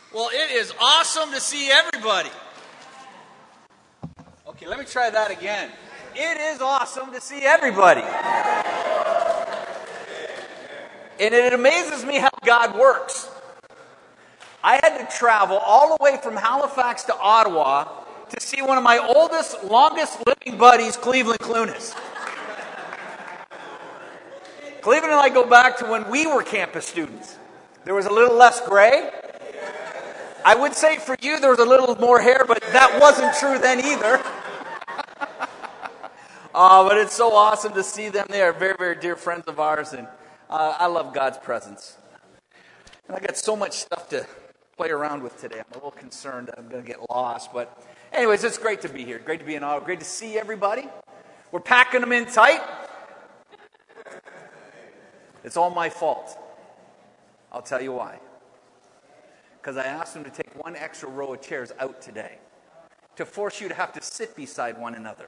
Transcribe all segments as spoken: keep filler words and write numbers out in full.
Well, it is awesome to see everybody. Okay, let me try that again. It is awesome to see everybody. And it amazes me how God works. I had to travel all the way from Halifax to Ottawa to see one of my oldest, longest living buddies, Cleveland Clunas. Cleveland and I go back to when we were campus students. There was a little less gray. I would say for you there was a little more hair, but that wasn't true then either. uh, but it's so awesome to see them. They are very, very dear friends of ours, and uh, I love God's presence. And I got so much stuff to play around with today. I'm a little concerned that I'm going to get lost. But anyways, it's great to be here. Great to be in Ottawa. Great to see everybody. We're packing them in tight. It's all my fault. I'll tell you why. Because I asked them to take one extra row of chairs out today to force you to have to sit beside one another.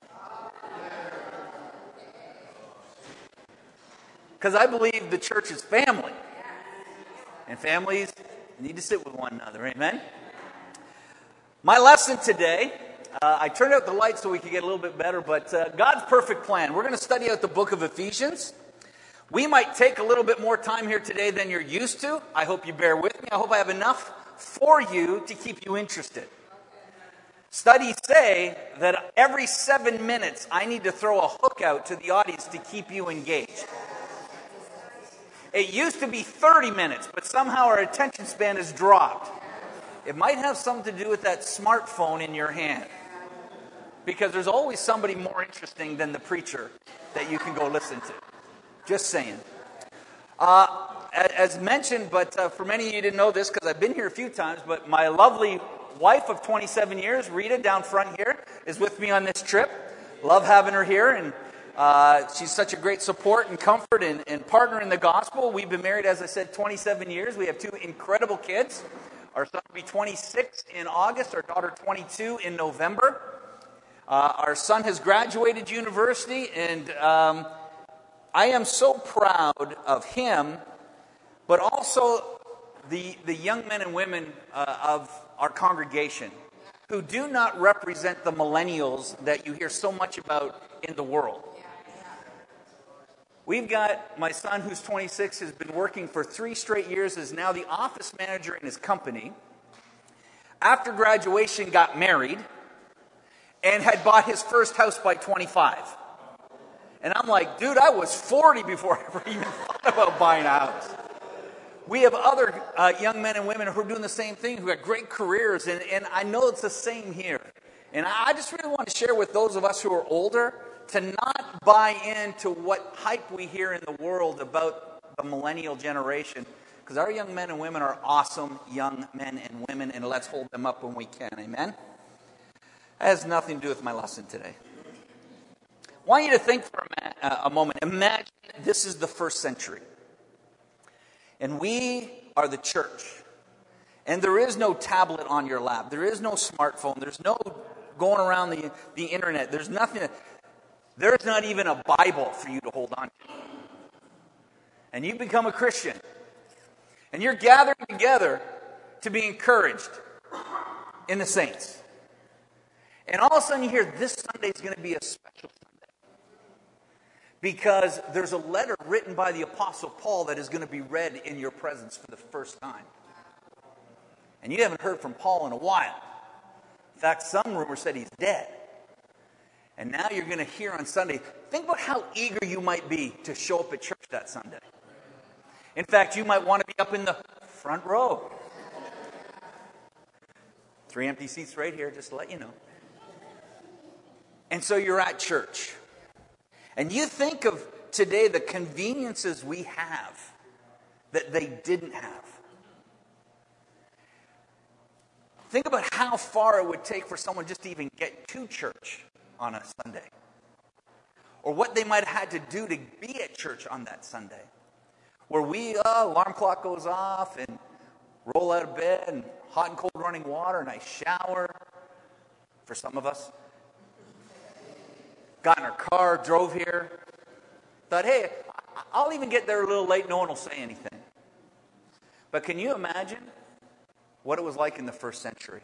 Because I believe the church is family. And families need to sit with one another. Amen? My lesson today, uh, I turned out the lights so we could get a little bit better, but uh, God's perfect plan. We're going to study out the book of Ephesians. We might take a little bit more time here today than you're used to. I hope you bear with me. I hope I have enough for you to keep you interested. Studies say that every seven minutes I need to throw a hook out to the audience to keep you engaged. It used to be thirty minutes, but somehow our attention span has dropped. It might have something to do with that smartphone in your hand. Because there's always somebody more interesting than the preacher that you can go listen to. Just saying. Uh, as mentioned, but uh, for many of you didn't know this because I've been here a few times, but my lovely wife of twenty-seven years, Rita, down front here, is with me on this trip. Love having her here, and uh, she's such a great support and comfort and, and partner in the gospel. We've been married, as I said, twenty-seven years. We have two incredible kids. Our son will be twenty-six in August, our daughter twenty-two in November. Uh, our son has graduated university, and um, I am so proud of him, but also the the young men and women uh, of our congregation who do not represent the millennials that you hear so much about in the world. We've got my son who's twenty-six, has been working for three straight years, is now the office manager in his company. After graduation, got married and had bought his first house by twenty-five. And I'm like, dude, I was forty before I ever even thought about buying a house. We have other uh, young men and women who are doing the same thing, who got great careers, and, and I know it's the same here. And I just really want to share with those of us who are older to not buy into what hype we hear in the world about the millennial generation, because our young men and women are awesome young men and women, and let's hold them up when we can. Amen? That has nothing to do with my lesson today. I want you to think for a, ma- uh, a moment. Imagine this is the first century. And we are the church. And there is no tablet on your lap. There is no smartphone. There's no going around the, the internet. There's nothing. There's not even a Bible for you to hold on to. And you become a Christian. And you're gathered together to be encouraged in the saints. And all of a sudden you hear this Sunday is going to be a special Sunday. Because there's a letter written by the Apostle Paul that is going to be read in your presence for the first time. And you haven't heard from Paul in a while. In fact, some rumors said he's dead. And now you're going to hear on Sunday. Think about how eager you might be to show up at church that Sunday. In fact, you might want to be up in the front row. Three empty seats right here, just to let you know. And so you're at church. And you think of today the conveniences we have that they didn't have. Think about how far it would take for someone just to even get to church on a Sunday. Or what they might have had to do to be at church on that Sunday. Where we, uh, alarm clock goes off and roll out of bed and hot and cold running water, nice shower for some of us. Got in our car, drove here. Thought, hey, I'll even get there a little late. No one will say anything. But can you imagine what it was like in the first century.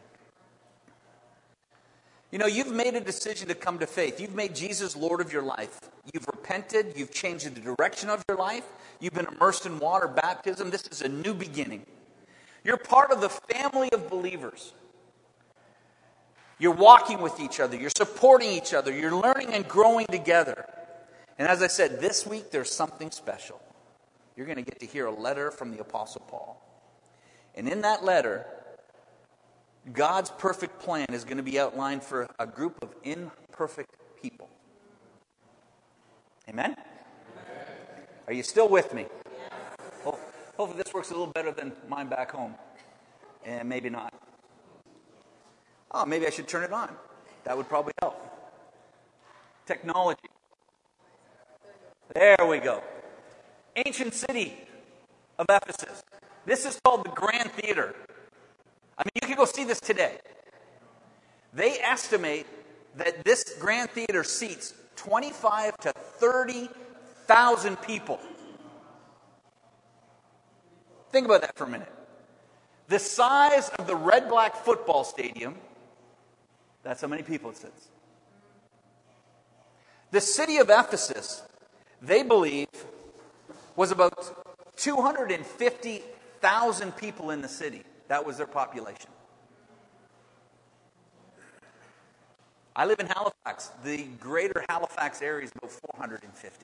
You know, you've made a decision to come to faith. You've made Jesus Lord of your life. You've repented. You've changed the direction of your life. You've been immersed in water baptism. This is a new beginning. You're part of the family of believers. You're walking with each other. You're supporting each other. You're learning and growing together. And as I said, this week there's something special. You're going to get to hear a letter from the Apostle Paul. And in that letter, God's perfect plan is going to be outlined for a group of imperfect people. Amen? Amen. Are you still with me? Yes. Well, hopefully this works a little better than mine back home. And maybe not. Oh, maybe I should turn it on. That would probably help. Technology. There we go. Ancient city of Ephesus. This is called the Grand Theater. I mean, you can go see this today. They estimate that this Grand Theater seats twenty-five to thirty thousand people. Think about that for a minute. The size of the Red Black football stadium, that's how many people it sits. The city of Ephesus, they believe, was about two hundred fifty thousand people in the city. That was their population. I live in Halifax. The greater Halifax area is about four hundred fifty.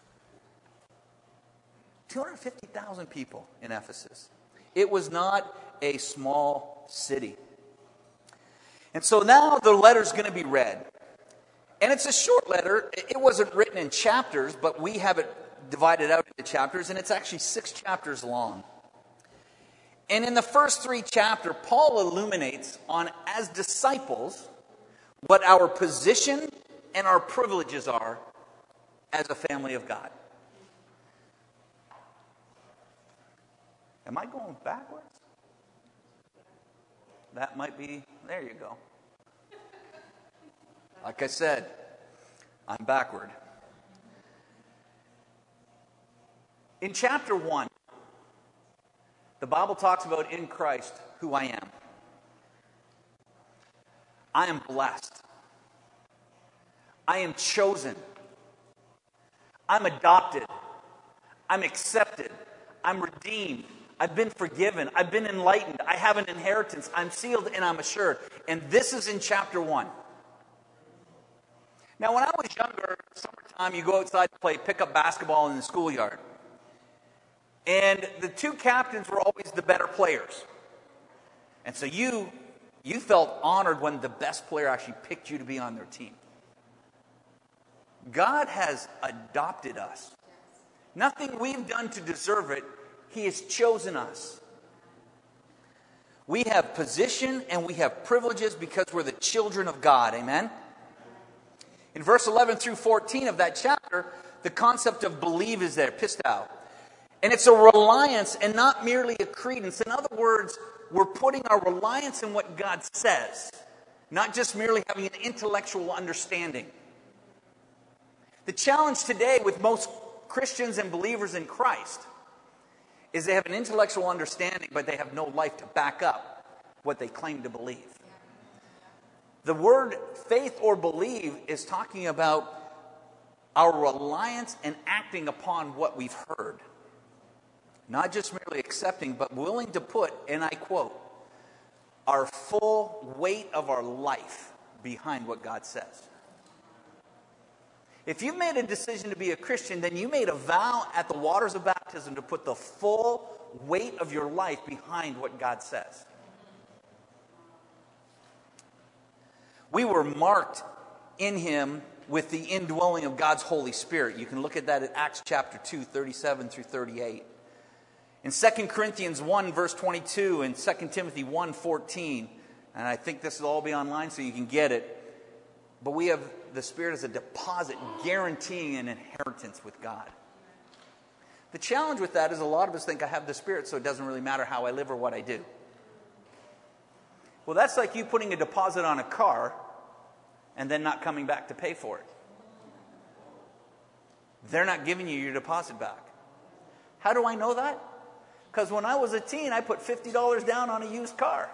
two hundred fifty thousand people in Ephesus. It was not a small city. And so now the letter's going to be read. And it's a short letter. It wasn't written in chapters, but we have it divided out into chapters, and it's actually six chapters long. And in the first three chapters, Paul illuminates on, as disciples, what our position and our privileges are as a family of God. Am I going backwards? That might be, there you go. Like I said, I'm backward. In chapter one, the Bible talks about in Christ who I am. I am blessed. I am chosen. I'm adopted. I'm accepted. I'm redeemed. I've been forgiven. I've been enlightened. I have an inheritance. I'm sealed and I'm assured. And this is in chapter one. Now, when I was younger, summertime, you go outside to play pickup basketball in the schoolyard. And the two captains were always the better players. And so you, you felt honored when the best player actually picked you to be on their team. God has adopted us. Nothing we've done to deserve it. He has chosen us. We have position and we have privileges because we're the children of God. Amen? In verse eleven through fourteen of that chapter, the concept of believe is there, pistao. And it's a reliance and not merely a credence. In other words, we're putting our reliance in what God says, not just merely having an intellectual understanding. The challenge today with most Christians and believers in Christ is they have an intellectual understanding, but they have no life to back up what they claim to believe. The word faith or believe is talking about our reliance and acting upon what we've heard. Not just merely accepting, but willing to put, and I quote, our full weight of our life behind what God says. If you've made a decision to be a Christian, then you made a vow at the waters of baptism to put the full weight of your life behind what God says. We were marked in Him with the indwelling of God's Holy Spirit. You can look at that at Acts chapter two, thirty-seven through thirty-eight. In Second Corinthians one, verse twenty-two, and Second Timothy one, fourteen, and I think this will all be online so you can get it, but we have the Spirit as a deposit guaranteeing an inheritance with God. The challenge with that is a lot of us think I have the Spirit, so it doesn't really matter how I live or what I do. Well, that's like you putting a deposit on a car and then not coming back to pay for it. They're not giving you your deposit back. How do I know that? Because when I was a teen, I put fifty dollars down on a used car.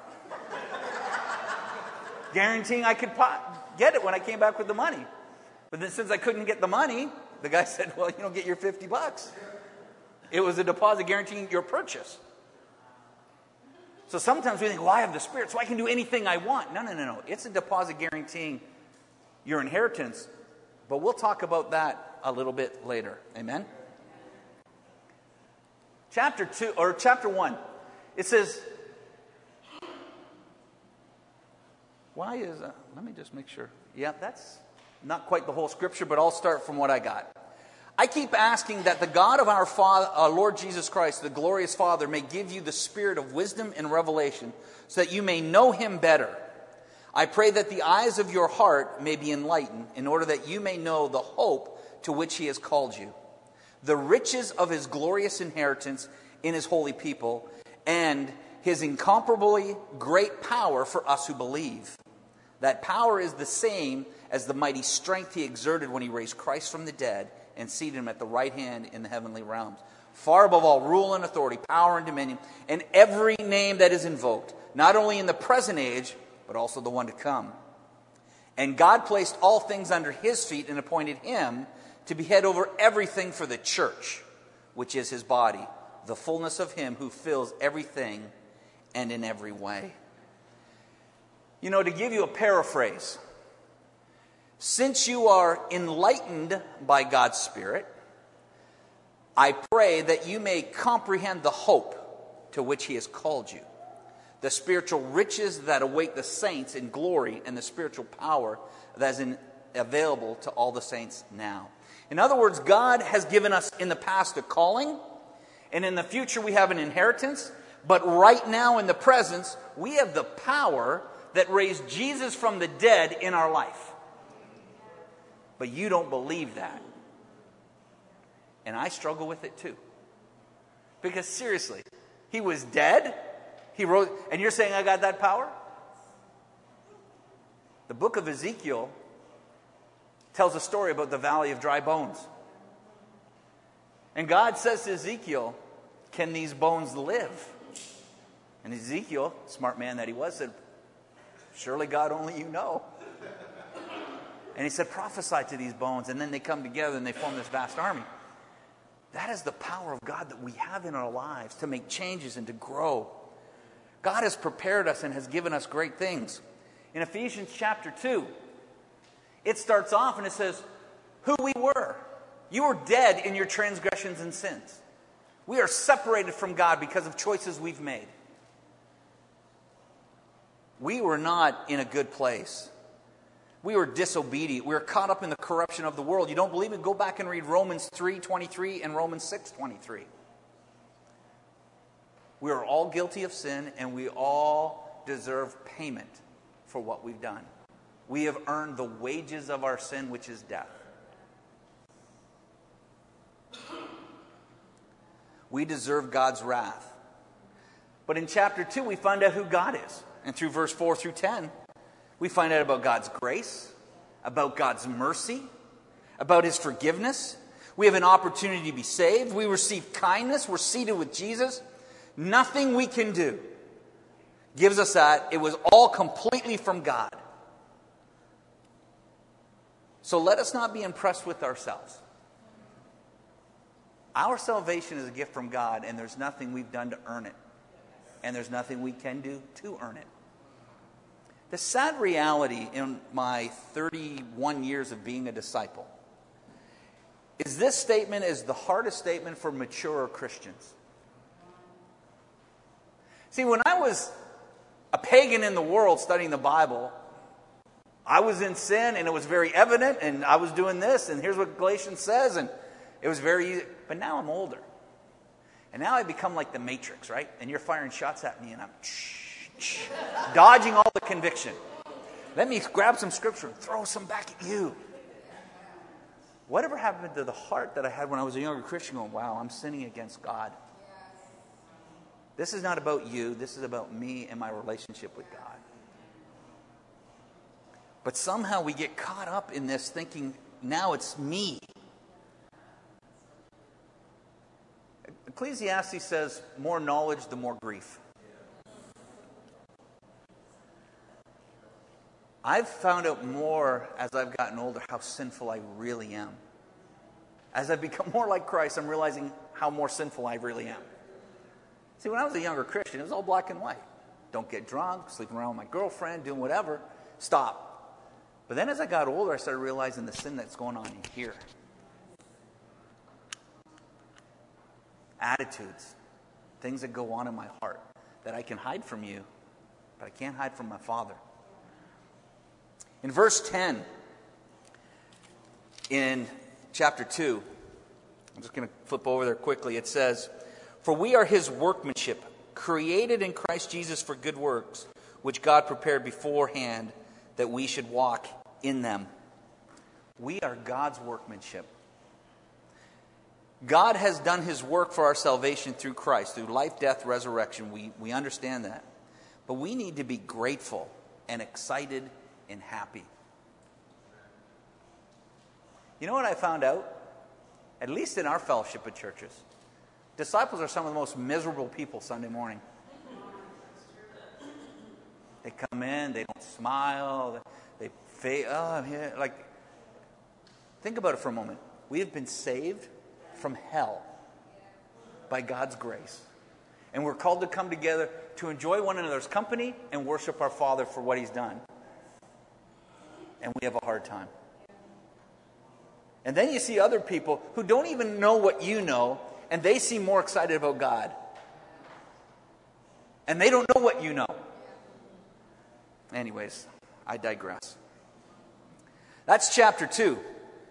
Guaranteeing I could pot, get it when I came back with the money. But then since I couldn't get the money, the guy said, well, you don't get your fifty bucks. It was a deposit guaranteeing your purchase. So sometimes we think, well, I have the Spirit, so I can do anything I want. No, no, no, no. It's a deposit guaranteeing your inheritance. But we'll talk about that a little bit later. Amen? Chapter two, or chapter one, it says, why is, uh, let me just make sure. Yeah, that's not quite the whole scripture, but I'll start from what I got. I keep asking that the God of our Father, our Lord Jesus Christ, the glorious Father, may give you the spirit of wisdom and revelation so that you may know him better. I pray that the eyes of your heart may be enlightened in order that you may know the hope to which he has called you, the riches of his glorious inheritance in his holy people, and his incomparably great power for us who believe. That power is the same as the mighty strength he exerted when he raised Christ from the dead and seated him at the right hand in the heavenly realms, far above all rule and authority, power and dominion, and every name that is invoked, not only in the present age, but also the one to come. And God placed all things under his feet and appointed him to be head over everything for the church, which is his body, the fullness of him who fills everything and in every way. You know, to give you a paraphrase, since you are enlightened by God's Spirit, I pray that you may comprehend the hope to which he has called you, the spiritual riches that await the saints in glory, and the spiritual power that is in, available to all the saints now. In other words, God has given us in the past a calling, and in the future we have an inheritance, but right now in the present, we have the power that raised Jesus from the dead in our life. But you don't believe that. And I struggle with it too. Because seriously, he was dead, he rose, and you're saying I got that power? The book of Ezekiel tells a story about the valley of dry bones. And God says to Ezekiel, can these bones live? And Ezekiel, smart man that he was, said, surely God, only you know. And he said, prophesy to these bones, and then they come together and they form this vast army. That is the power of God that we have in our lives to make changes and to grow. God has prepared us and has given us great things. In Ephesians chapter two, it starts off and it says, who we were. You were dead in your transgressions and sins. We are separated from God because of choices we've made. We were not in a good place. We were disobedient. We were caught up in the corruption of the world. You don't believe it? Go back and read Romans three twenty-three and Romans six twenty-three. We are all guilty of sin, and we all deserve payment for what we've done. We have earned the wages of our sin, which is death. We deserve God's wrath. But in chapter two, we find out who God is. And through verse four through ten, we find out about God's grace, about God's mercy, about his forgiveness. We have an opportunity to be saved. We receive kindness. We're seated with Jesus. Nothing we can do gives us that. It was all completely from God. So let us not be impressed with ourselves. Our salvation is a gift from God, and there's nothing we've done to earn it. And there's nothing we can do to earn it. The sad reality in my thirty-one years of being a disciple is this statement is the hardest statement for mature Christians. See, when I was a pagan in the world studying the Bible, I was in sin and it was very evident, and I was doing this, and here's what Galatians says, and it was very easy. But now I'm older. And now I become like the Matrix, right? And you're firing shots at me, and I'm dodging all the conviction. Let me grab some scripture and throw some back at you. Whatever happened to the heart that I had when I was a younger Christian going, wow, I'm sinning against God. This is not about you. This is about me and my relationship with God. But somehow we get caught up in this thinking, now it's me. Ecclesiastes says, more knowledge, the more grief. I've found out more as I've gotten older how sinful I really am. As I've become more like Christ, I'm realizing how more sinful I really am. See, when I was a younger Christian, it was all black and white. Don't get drunk, sleeping around with my girlfriend, doing whatever. Stop. But then as I got older, I started realizing the sin that's going on in here. Attitudes, things that go on in my heart that I can hide from you, but I can't hide from my Father. In verse ten, in chapter two, I'm just going to flip over there quickly. It says, "For we are his workmanship, created in Christ Jesus for good works, which God prepared beforehand that we should walk in them." We are God's workmanship. God has done his work for our salvation through Christ, through life, death, resurrection. We, we understand that. But we need to be grateful and excited and happy. You know what I found out? At least in our fellowship of churches, disciples are some of the most miserable people Sunday morning. They come in, they don't smile, they fade. Oh, I'm here. Like, think about it for a moment. We have been saved from hell by God's grace. And we're called to come together to enjoy one another's company and worship our Father for what he's done. And we have a hard time. And then you see other people who don't even know what you know, and they seem more excited about God. And they don't know what you know. Anyways, I digress. That's chapter two.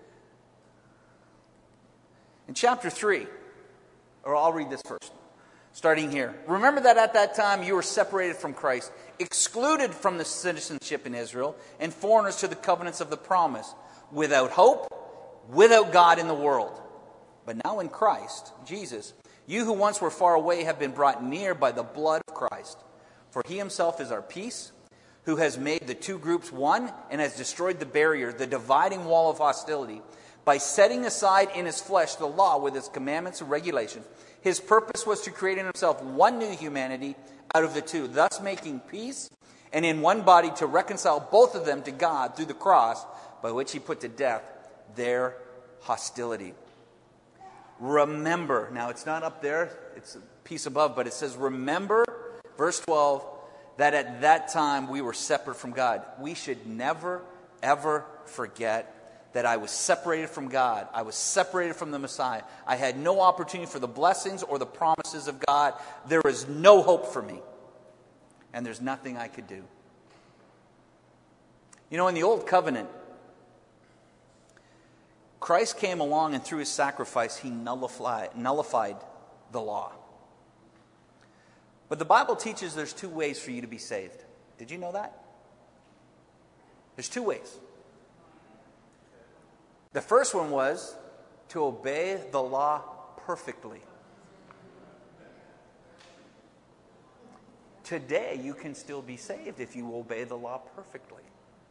In chapter three, or I'll read this first, starting here. "Remember that at that time you were separated from Christ, excluded from the citizenship in Israel, and foreigners to the covenants of the promise, without hope, without God in the world. But now in Christ, Jesus, you who once were far away have been brought near by the blood of Christ. For he himself is our peace, who has made the two groups one and has destroyed the barrier, the dividing wall of hostility, by setting aside in his flesh the law with its commandments and regulations. His purpose was to create in himself one new humanity out of the two, thus making peace, and in one body to reconcile both of them to God through the cross, by which he put to death their hostility. Remember," now it's not up there, it's a piece above, but it says, "Remember," verse twelve, "that at that time we were separate from God." We should never, ever forget that I was separated from God. I was separated from the Messiah. I had no opportunity for the blessings or the promises of God. There is no hope for me. And there's nothing I could do. You know, in the Old Covenant, Christ came along and through his sacrifice, he nullified, nullified the law. But the Bible teaches there's two ways for you to be saved. Did you know that? There's two ways. The first one was to obey the law perfectly. Today, you can still be saved if you obey the law perfectly.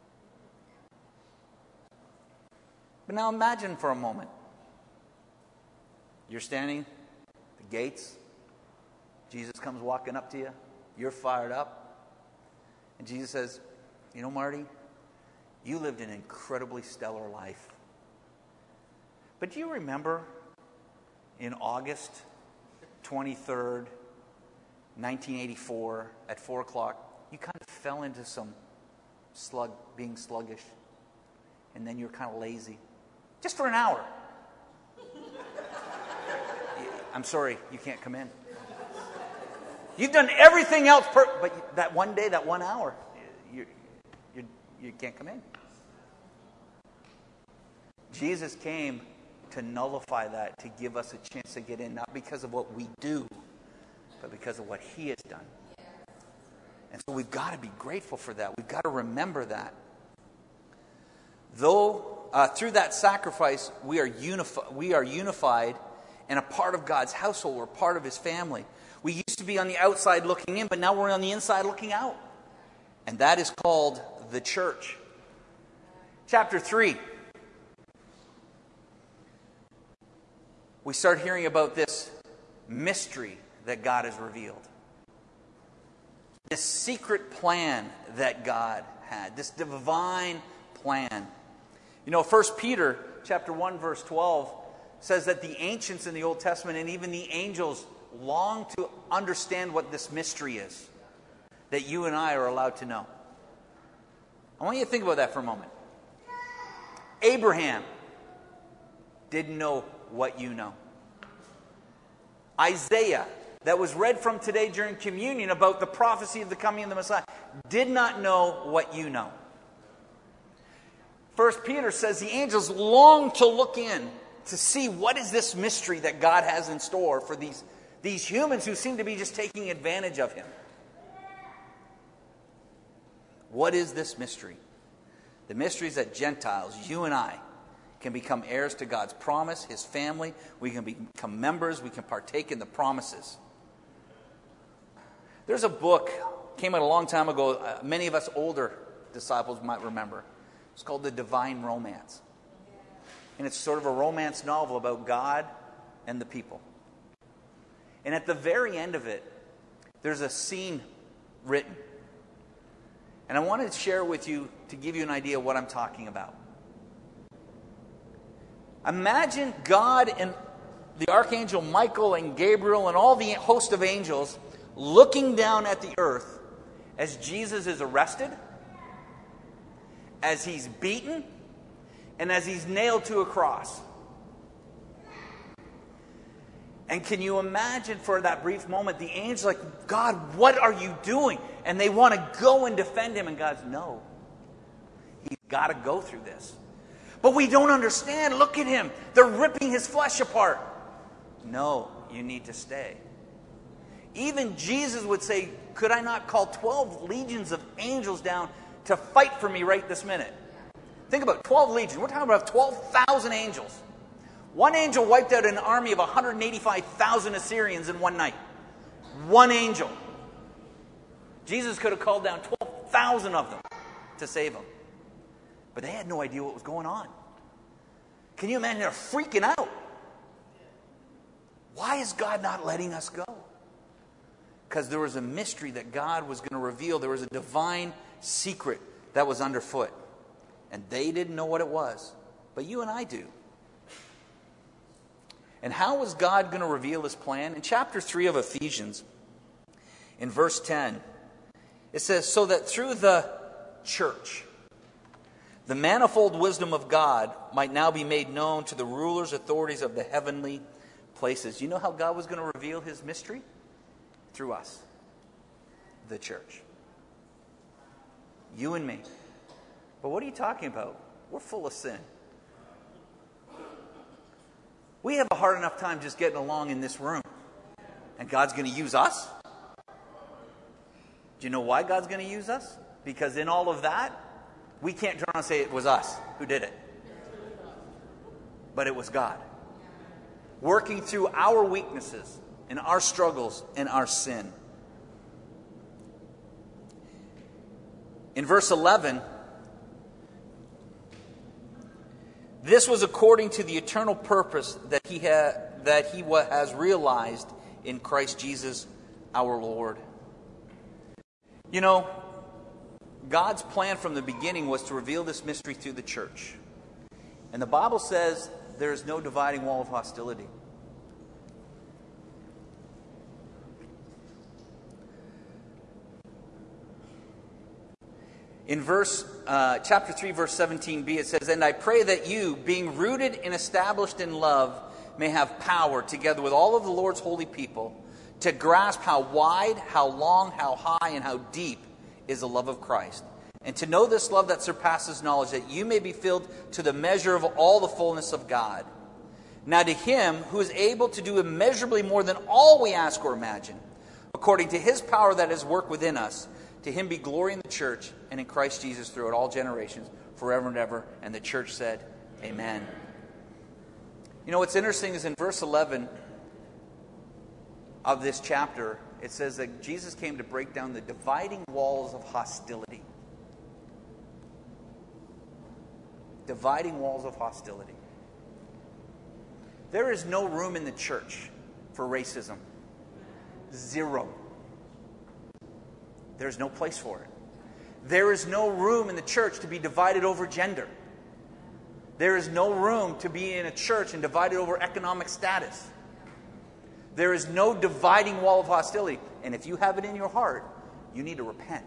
But now imagine for a moment. You're standing at the gates. Jesus comes walking up to you. You're fired up. And Jesus says, "You know, Marty, you lived an incredibly stellar life. But do you remember in August twenty-third, nineteen eighty-four, at four o'clock, you kind of fell into some slug, being sluggish. And then you're kind of lazy. Just for an hour. I'm sorry, you can't come in. You've done everything else, per- but that one day, that one hour, you, you, you can't come in." Jesus came to nullify that, to give us a chance to get in, not because of what we do, but because of what he has done. And so we've got to be grateful for that. We've got to remember that. Though uh, through that sacrifice we are unified, we are unified and a part of God's household. We're part of his family. We used to be on the outside looking in, but now we're on the inside looking out. And that is called the church. Chapter three. We start hearing about this mystery that God has revealed. This secret plan that God had. This divine plan. You know, First Peter chapter one, verse twelve says that the ancients in the Old Testament and even the angels long to understand what this mystery is that you and I are allowed to know. I want you to think about that for a moment. Abraham didn't know what you know. Isaiah, that was read from today during communion about the prophecy of the coming of the Messiah, did not know what you know. First Peter says the angels long to look in to see what is this mystery that God has in store for these, these humans who seem to be just taking advantage of him. What is this mystery? The mystery is that Gentiles, you and I, can become heirs to God's promise, his family. We can become members. We can partake in the promises. There's a book, came out a long time ago. Uh, many of us older disciples might remember. It's called The Divine Romance. And it's sort of a romance novel about God and the people. And at the very end of it, there's a scene written. And I wanted to share with you to give you an idea of what I'm talking about. Imagine God and the Archangel Michael and Gabriel and all the host of angels looking down at the earth as Jesus is arrested, as he's beaten, and as he's nailed to a cross. And can you imagine for that brief moment, the angels like, God, what are you doing? And they want to go and defend him. And God's, no. He's got to go through this. But we don't understand. Look at him. They're ripping his flesh apart. No, you need to stay. Even Jesus would say, could I not call twelve legions of angels down to fight for me right this minute? Think about it, twelve legions. We're talking about twelve thousand angels. One angel wiped out an army of one hundred eighty-five thousand Assyrians in one night. One angel. Jesus could have called down twelve thousand of them to save them. But they had no idea what was going on. Can you imagine? They're freaking out. Why is God not letting us go? Because there was a mystery that God was going to reveal. There was a divine secret that was underfoot. And they didn't know what it was. But you and I do. And how was God going to reveal his plan? In chapter three of Ephesians, in verse ten, it says, so that through the church, the manifold wisdom of God might now be made known to the rulers, authorities of the heavenly places. You know how God was going to reveal his mystery? Through us, the church. You and me. But what are you talking about? We're full of sin. We have a hard enough time just getting along in this room. And God's going to use us? Do you know why God's going to use us? Because in all of that, we can't turn around and say it was us who did it. But it was God. Working through our weaknesses and our struggles and our sin. In verse eleven, this was according to the eternal purpose that he ha- that he wa- has realized in Christ Jesus our Lord. You know, God's plan from the beginning was to reveal this mystery through the church. And the Bible says there is no dividing wall of hostility. In verse, uh, chapter three, verse seventeen b, it says, and I pray that you, being rooted and established in love, may have power, together with all of the Lord's holy people, to grasp how wide, how long, how high, and how deep is the love of Christ. And to know this love that surpasses knowledge, that you may be filled to the measure of all the fullness of God. Now to him who is able to do immeasurably more than all we ask or imagine, according to his power that is worked within us, to him be glory in the church and in Christ Jesus throughout all generations, forever and ever. And the church said, amen. You know, what's interesting is in verse eleven of this chapter, it says that Jesus came to break down the dividing walls of hostility. Dividing walls of hostility. There is no room in the church for racism. Zero. There's no place for it. There is no room in the church to be divided over gender. There is no room to be in a church and divided over economic status. There is no dividing wall of hostility. And if you have it in your heart, you need to repent.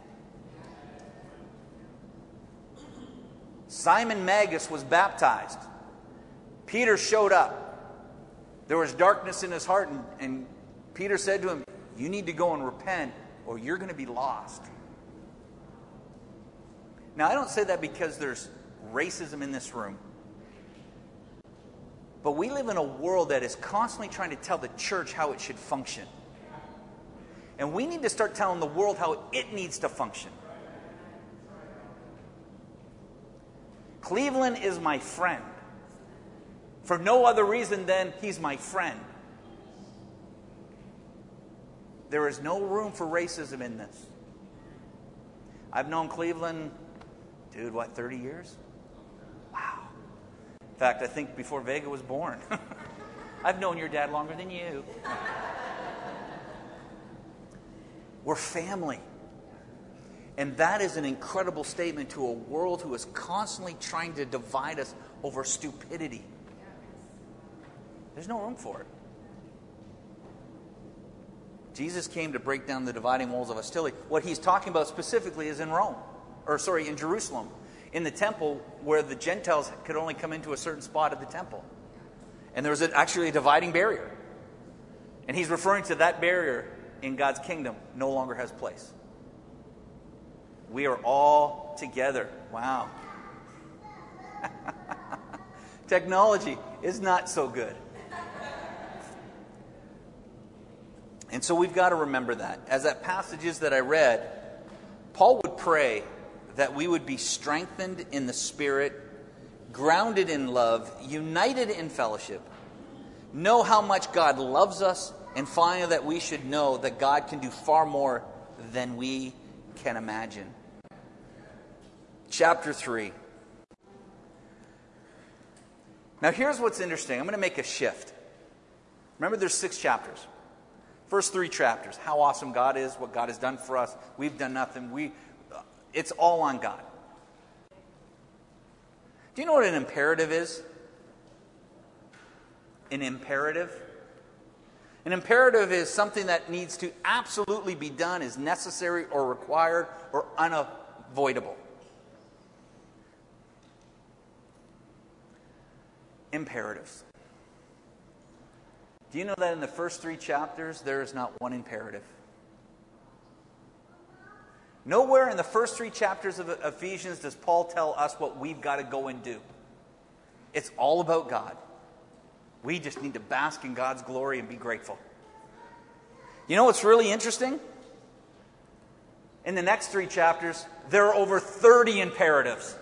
Simon Magus was baptized. Peter showed up. There was darkness in his heart, and, and Peter said to him, you need to go and repent, or you're going to be lost. Now, I don't say that because there's racism in this room. But we live in a world that is constantly trying to tell the church how it should function. And we need to start telling the world how it needs to function. Cleveland is my friend. For no other reason than he's my friend. There is no room for racism in this. I've known Cleveland, dude, what, thirty years? Wow. In fact, I think before Vega was born. I've known your dad longer than you. We're family. And that is an incredible statement to a world who is constantly trying to divide us over stupidity. There's no room for it. Jesus came to break down the dividing walls of hostility. What he's talking about specifically is in Rome, or sorry, in Jerusalem, in the temple where the Gentiles could only come into a certain spot of the temple. And there was actually a dividing barrier. And he's referring to that barrier in God's kingdom no longer has place. We are all together. Wow. Technology is not so good. And so we've got to remember that. As that passages that I read, Paul would pray that we would be strengthened in the Spirit, grounded in love, united in fellowship, know how much God loves us, and finally that we should know that God can do far more than we can imagine. Chapter three. Now here's what's interesting. I'm going to make a shift. Remember, there's six chapters. First three chapters, how awesome God is, what God has done for us. We've done nothing. We, it's all on God. Do you know what an imperative is? An imperative? An imperative is something that needs to absolutely be done, is necessary or required or unavoidable. Imperatives. Do you know that in the first three chapters, there is not one imperative? Nowhere in the first three chapters of Ephesians does Paul tell us what we've got to go and do. It's all about God. We just need to bask in God's glory and be grateful. You know what's really interesting? In the next three chapters, there are over thirty imperatives.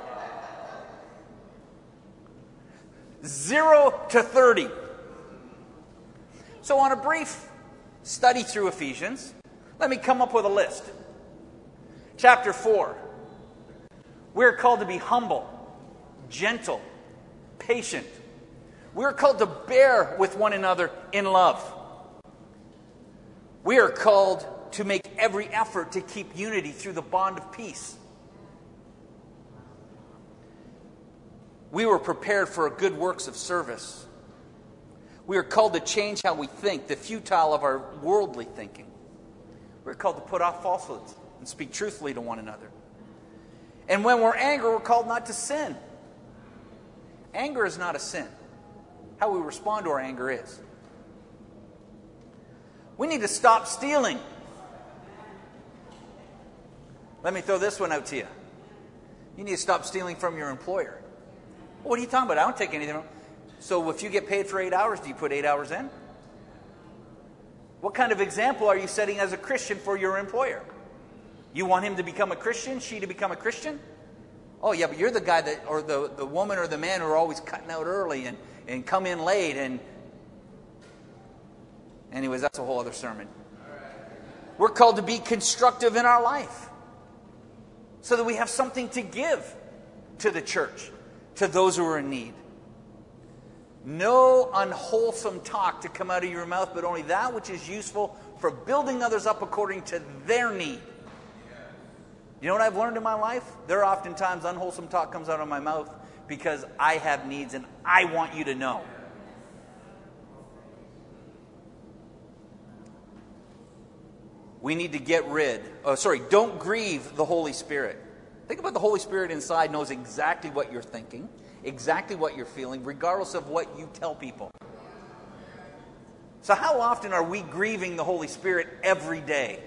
Zero to thirty. So on a brief study through Ephesians, let me come up with a list. Chapter four. We're called to be humble, gentle, patient. We're called to bear with one another in love. We are called to make every effort to keep unity through the bond of peace. We were prepared for good works of service. We are called to change how we think, the futile of our worldly thinking. We're called to put off falsehoods and speak truthfully to one another. And when we're angry, we're called not to sin. Anger is not a sin. How we respond to our anger is. We need to stop stealing. Let me throw this one out to you. You need to stop stealing from your employer. What are you talking about? I don't take anything from. So if you get paid for eight hours, do you put eight hours in? What kind of example are you setting as a Christian for your employer? You want him to become a Christian, she to become a Christian? Oh yeah, but you're the guy that, or the, the woman or the man who are always cutting out early and, and come in late. And anyways, that's a whole other sermon. We're called to be constructive in our life so that we have something to give to the church, to those who are in need. No unwholesome talk to come out of your mouth, but only that which is useful for building others up according to their need. You know what I've learned in my life? There are oftentimes unwholesome talk comes out of my mouth because I have needs and I want you to know. We need to get rid, oh sorry, don't grieve the Holy Spirit. Think about the Holy Spirit inside knows exactly what you're thinking, exactly what you're feeling, regardless of what you tell people. So how often are we grieving the Holy Spirit every day?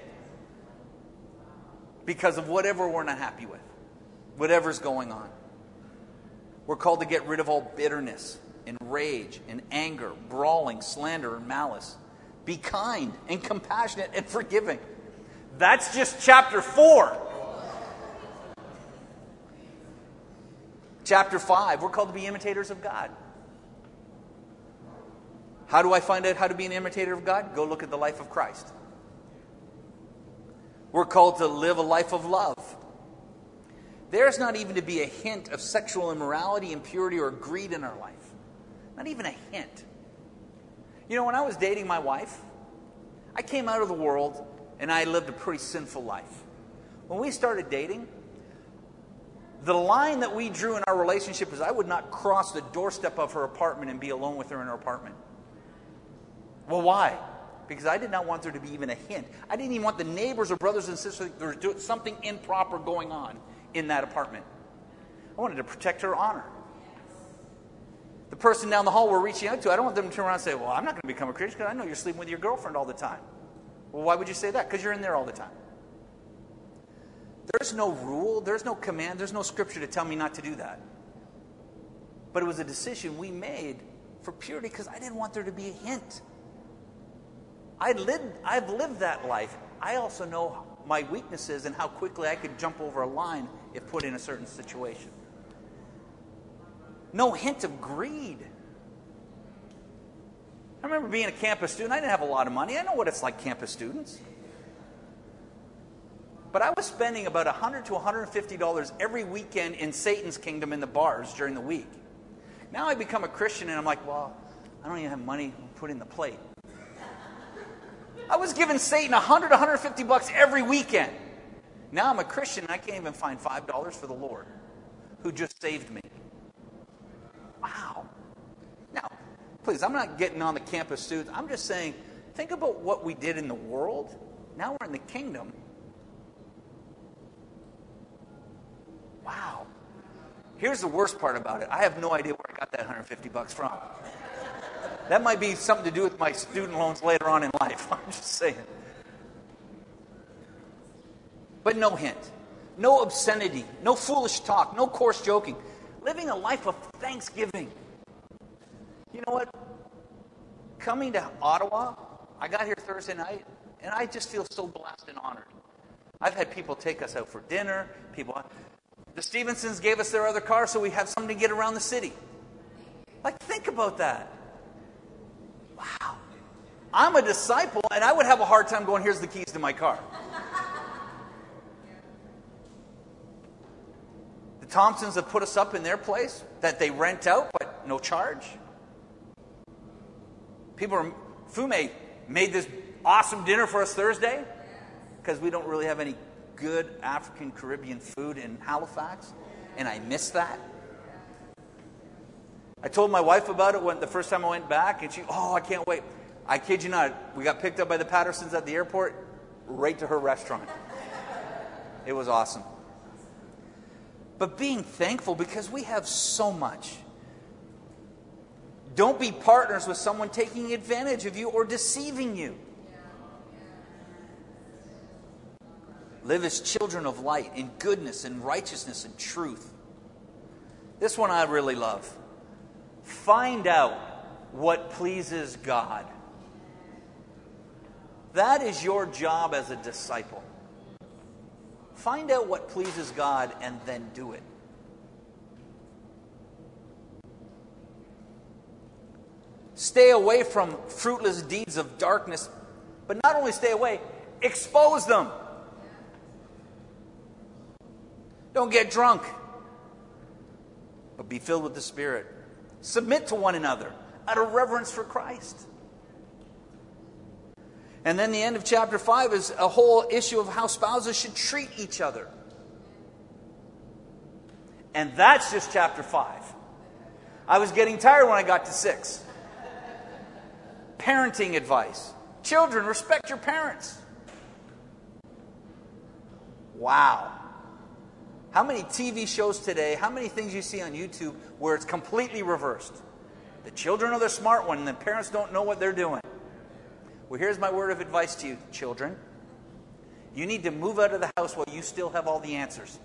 Because of whatever we're not happy with, whatever's going on. We're called to get rid of all bitterness and rage and anger, brawling, slander, and malice. Be kind and compassionate and forgiving. That's just chapter four. Chapter five, we're called to be imitators of God. How do I find out how to be an imitator of God? Go look at the life of Christ. We're called to live a life of love. There's not even to be a hint of sexual immorality, impurity, or greed in our life. Not even a hint. You know, when I was dating my wife, I came out of the world and I lived a pretty sinful life. When we started dating, the line that we drew in our relationship is I would not cross the doorstep of her apartment and be alone with her in her apartment. Well, why? Because I did not want there to be even a hint. I didn't even want the neighbors or brothers and sisters there was doing something improper going on in that apartment. I wanted to protect her honor. The person down the hall we're reaching out to, I don't want them to turn around and say, well, I'm not going to become a Christian because I know you're sleeping with your girlfriend all the time. Well, why would you say that? Because you're in there all the time. There's no rule, there's no command, there's no scripture to tell me not to do that. But it was a decision we made for purity because I didn't want there to be a hint. I'd lived, I've lived that life. I also know my weaknesses and how quickly I could jump over a line if put in a certain situation. No hint of greed. I remember being a campus student. I didn't have a lot of money. I know what it's like, campus students. But I was spending about one hundred to one hundred fifty dollars every weekend in Satan's kingdom in the bars during the week. Now I become a Christian and I'm like, well, I don't even have money to put in the plate. I was giving Satan one hundred, one hundred fifty bucks every weekend. Now I'm a Christian and I can't even find five dollars for the Lord, who just saved me. Wow. Now, please, I'm not getting on the campus students. I'm just saying, think about what we did in the world. Now we're in the kingdom. Wow. Here's the worst part about it. I have no idea where I got that one hundred fifty bucks from. That might be something to do with my student loans later on in life. I'm just saying. But no hint. No obscenity. No foolish talk. No coarse joking. Living a life of thanksgiving. You know what? Coming to Ottawa, I got here Thursday night, and I just feel so blessed and honored. I've had people take us out for dinner. People, the Stevensons gave us their other car so we have something to get around the city. Like, think about that. Wow. I'm a disciple, and I would have a hard time going, here's the keys to my car. The Thompsons have put us up in their place that they rent out, but no charge. People are, Fume made this awesome dinner for us Thursday because we don't really have any good African Caribbean food in Halifax, and I miss that. I told my wife about it when the first time I went back, and she, oh, I can't wait. I kid you not, we got picked up by the Pattersons at the airport, right to her restaurant. It was awesome. But being thankful because we have so much. Don't be partners with someone taking advantage of you or deceiving you. Live as children of light in goodness and righteousness and truth. This one I really love. Find out what pleases God. That is your job as a disciple. Find out what pleases God and then do it. Stay away from fruitless deeds of darkness, but not only stay away, expose them. Don't get drunk, but be filled with the Spirit. Submit to one another. out of reverence for Christ. And then the end of chapter five is a whole issue of how spouses should treat each other. And that's just chapter five. I was getting tired when I got to six. Parenting advice. Children, respect your parents. Wow. How many T V shows today, how many things you see on YouTube where it's completely reversed? The children are the smart one and the parents don't know what they're doing. Well, here's my word of advice to you, children. You need to move out of the house while you still have all the answers.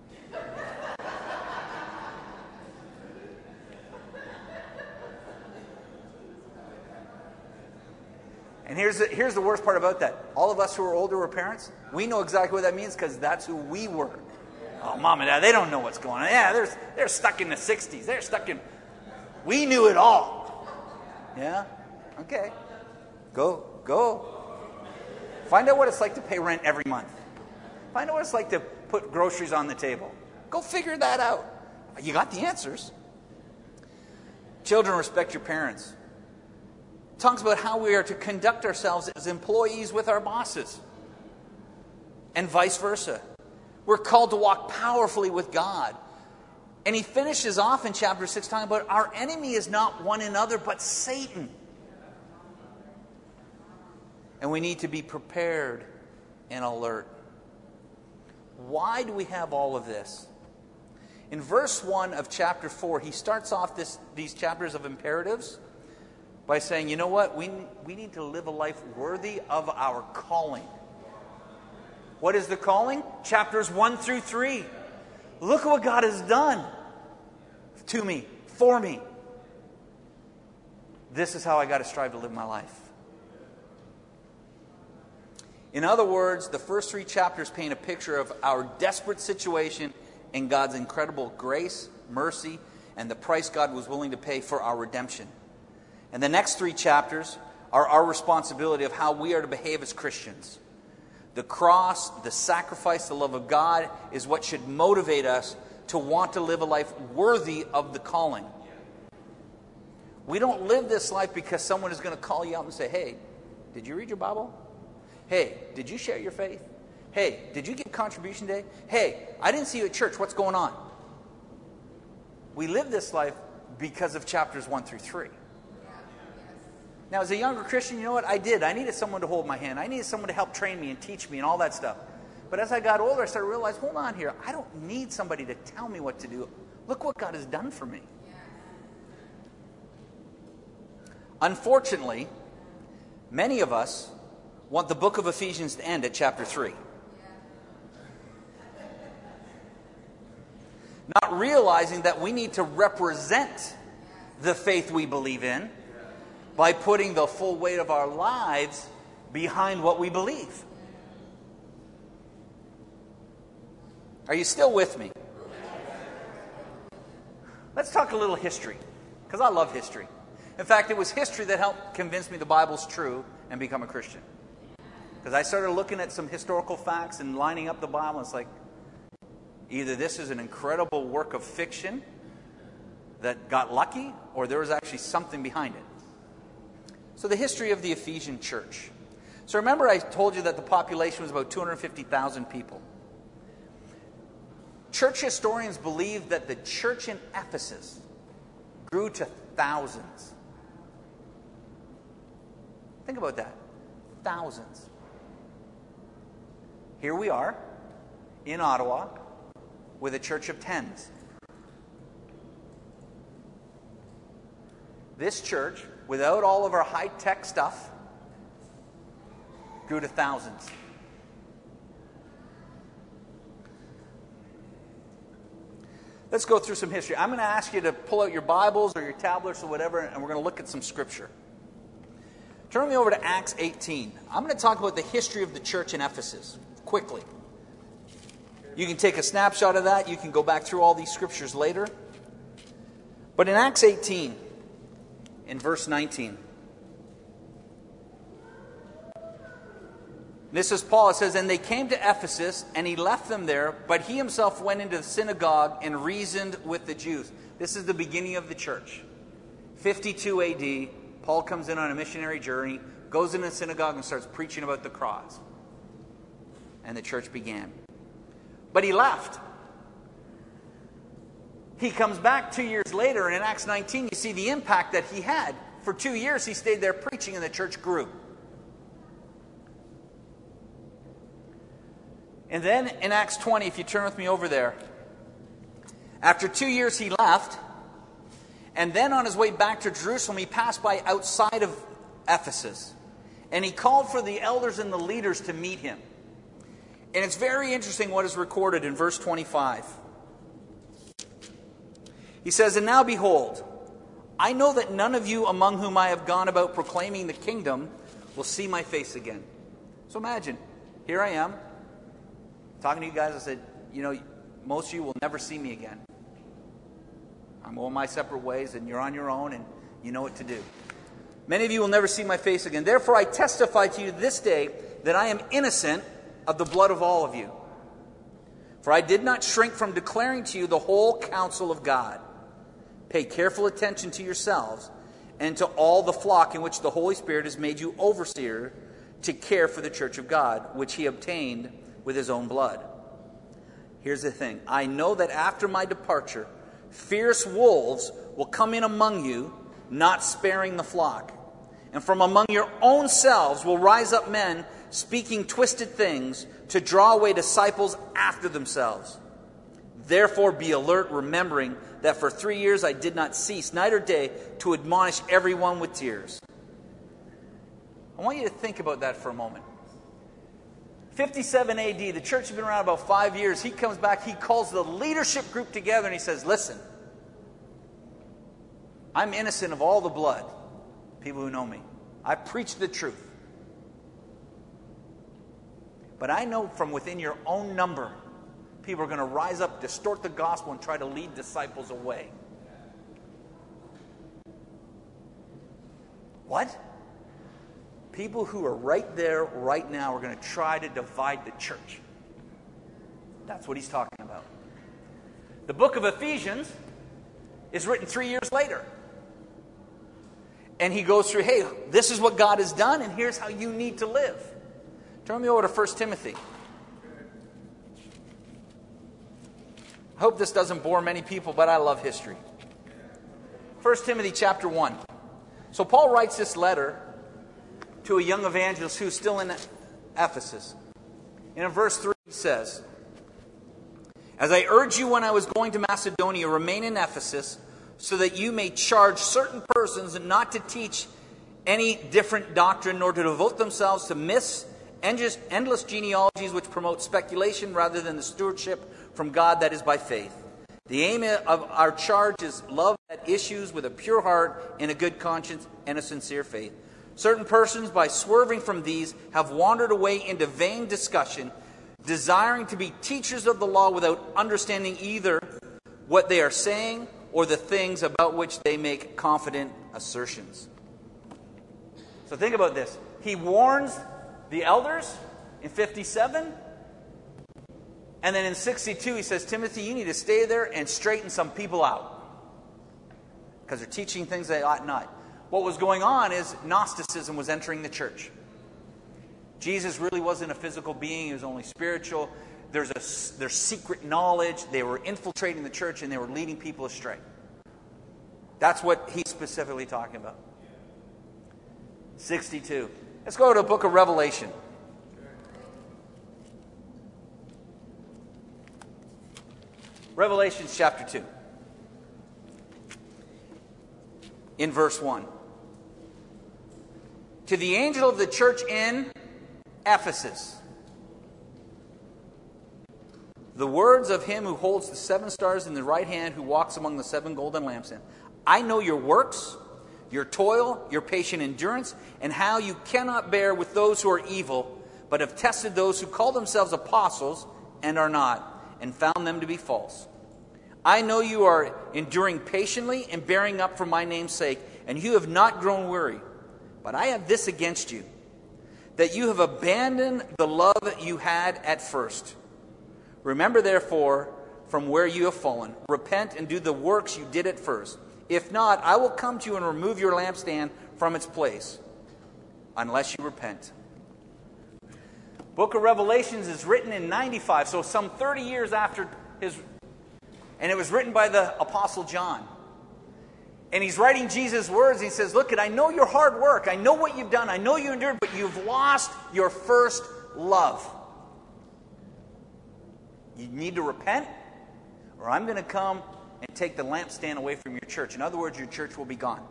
And here's the, here's the worst part about that. All of us who are older were parents, we know exactly what that means because that's who we were. Oh, mom and dad, they don't know what's going on. Yeah, they're, they're stuck in the sixties. They're stuck in... We knew it all. Yeah? Okay. Go, go. Find out what it's like to pay rent every month. Find out what it's like to put groceries on the table. Go figure that out. You got the answers. Children, respect your parents. Talks about how we are to conduct ourselves as employees with our bosses. And vice versa. We're called to walk powerfully with God. And he finishes off in chapter six talking about our enemy is not one another, but Satan. And we need to be prepared and alert. Why do we have all of this? In verse one of chapter four, he starts off this, these chapters of imperatives by saying, you know what? We, we need to live a life worthy of our calling. What is the calling? Chapters one through three. Look at what God has done to me, for me. This is how I got to strive to live my life. In other words, the first three chapters paint a picture of our desperate situation and God's incredible grace, mercy, and the price God was willing to pay for our redemption. And the next three chapters are our responsibility of how we are to behave as Christians. The cross, the sacrifice, the love of God is what should motivate us to want to live a life worthy of the calling. We don't live this life because someone is going to call you out and say, hey, did you read your Bible? Hey, did you share your faith? Hey, did you give contribution day? Hey, I didn't see you at church. What's going on? We live this life because of chapters one through three. Now, as a younger Christian, you know what? I did. I needed someone to hold my hand. I needed someone to help train me and teach me and all that stuff. But as I got older, I started to realize, hold on here. I don't need somebody to tell me what to do. Look what God has done for me. Unfortunately, many of us want the book of Ephesians to end at chapter three. Not realizing that we need to represent the faith we believe in by putting the full weight of our lives behind what we believe. Are you still with me? Let's talk a little history, because I love history. In fact, it was history that helped convince me the Bible's true and become a Christian. Because I started looking at some historical facts and lining up the Bible, and it's like, either this is an incredible work of fiction that got lucky, or there was actually something behind it. So the history of the Ephesian church. So remember I told you that the population was about two hundred fifty thousand people. Church historians believe that the church in Ephesus grew to thousands. Think about that. Thousands. Here we are in Ottawa with a church of tens. This church, without all of our high-tech stuff, grew to thousands. Let's go through some history. I'm going to ask you to pull out your Bibles or your tablets or whatever, and we're going to look at some scripture. Turn me over to Acts eighteen. I'm going to talk about the history of the church in Ephesus, quickly. You can take a snapshot of that. You can go back through all these scriptures later. But in Acts eighteen, in verse nineteen, this is Paul. It says, and they came to Ephesus, and he left them there, but he himself went into the synagogue and reasoned with the Jews. This is the beginning of the church. fifty-two A D, Paul comes in on a missionary journey, goes in a synagogue and starts preaching about the cross. And the church began. But he left. He comes back two years later, and in Acts nineteen, you see the impact that he had. For two years, he stayed there preaching, and the church grew. And then in Acts twenty, if you turn with me over there, after two years he left, and then on his way back to Jerusalem, he passed by outside of Ephesus. And he called for the elders and the leaders to meet him. And it's very interesting what is recorded in verse twenty-five. He says, "And now behold, I know that none of you among whom I have gone about proclaiming the kingdom will see my face again." So imagine, here I am, talking to you guys. I said, you know, most of you will never see me again. I'm going my separate ways, and you're on your own, and you know what to do. Many of you will never see my face again. Therefore, I testify to you this day that I am innocent of the blood of all of you. For I did not shrink from declaring to you the whole counsel of God. Pay careful attention to yourselves and to all the flock in which the Holy Spirit has made you overseer to care for the church of God, which he obtained with his own blood. Here's the thing. I know that after my departure, fierce wolves will come in among you, not sparing the flock. And from among your own selves will rise up men speaking twisted things to draw away disciples after themselves. Therefore be alert, remembering that for three years I did not cease, night or day, to admonish everyone with tears. I want you to think about that for a moment. fifty-seven A D, the church has been around about five years. He comes back, he calls the leadership group together, and he says, listen, I'm innocent of all the blood, people who know me. I preach the truth. But I know from within your own number, people are going to rise up, distort the gospel, and try to lead disciples away. What? People who are right there, right now, are going to try to divide the church. That's what he's talking about. The book of Ephesians is written three years later. And he goes through, hey, this is what God has done, and here's how you need to live. Turn me over to First Timothy. I hope this doesn't bore many people, but I love history. First Timothy chapter one. So Paul writes this letter to a young evangelist who's still in Ephesus. And in verse three it says, "As I urged you when I was going to Macedonia, remain in Ephesus, so that you may charge certain persons not to teach any different doctrine, nor to devote themselves to myths, endless genealogies which promote speculation rather than the stewardship from God that is by faith. The aim of our charge is love that issues with a pure heart and a good conscience and a sincere faith. Certain persons, by swerving from these, have wandered away into vain discussion, desiring to be teachers of the law without understanding either what they are saying or the things about which they make confident assertions." So think about this. He warns the elders in fifty-seven, and then in sixty-two he says, Timothy, you need to stay there and straighten some people out, because they're teaching things they ought not. What was going on is Gnosticism was entering the church. Jesus really wasn't a physical being. He was only spiritual. There's a, there's secret knowledge. They were infiltrating the church, and they were leading people astray. That's what he's specifically talking about. sixty-two. Let's go to the book of Revelation. Revelation chapter two. In verse one. To the angel of the church in Ephesus, the words of him who holds the seven stars in the right hand, who walks among the seven golden lampstands. I know your works, your toil, your patient endurance, and how you cannot bear with those who are evil, but have tested those who call themselves apostles and are not, and found them to be false. I know you are enduring patiently and bearing up for my name's sake, and you have not grown weary. But I have this against you, that you have abandoned the love you had at first. Remember, therefore, from where you have fallen. Repent and do the works you did at first. If not, I will come to you and remove your lampstand from its place, unless you repent. Book of Revelations is written in ninety-five, so some thirty years after his... And it was written by the Apostle John. And he's writing Jesus' words. He says, look, I know your hard work. I know what you've done. I know you endured, but you've lost your first love. You need to repent, or I'm going to come and take the lampstand away from your church. In other words, your church will be gone.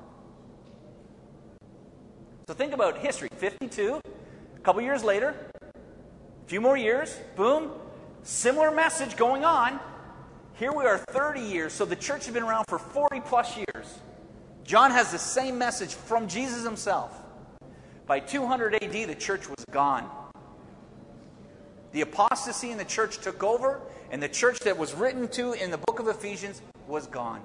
So think about history. fifty-two, a couple years later, a few more years, boom, similar message going on. Here we are thirty years, so the church has been around for forty plus years. John has the same message from Jesus himself. By two hundred A D, the church was gone. The apostasy in the church took over, and the church that was written to in the book of Ephesians was gone.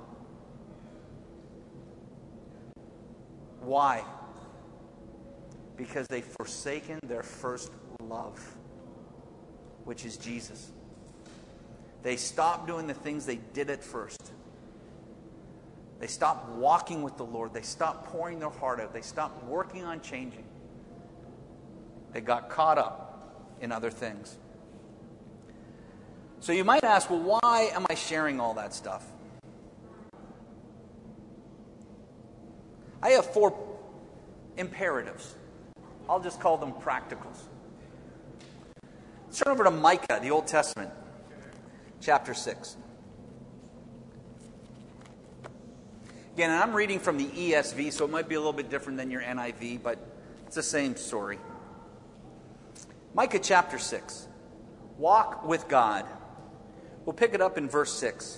Why? Because they've forsaken their first love, which is Jesus. They stopped doing the things they did at first. They stopped walking with the Lord. They stopped pouring their heart out. They stopped working on changing. They got caught up in other things. So you might ask, well, why am I sharing all that stuff? I have four imperatives. I'll just call them practicals. Let's turn over to Micah, the Old Testament. Chapter six. Again, I'm reading from the E S V, so it might be a little bit different than your N I V, but it's the same story. Micah chapter six. Walk with God. We'll pick it up in verse six.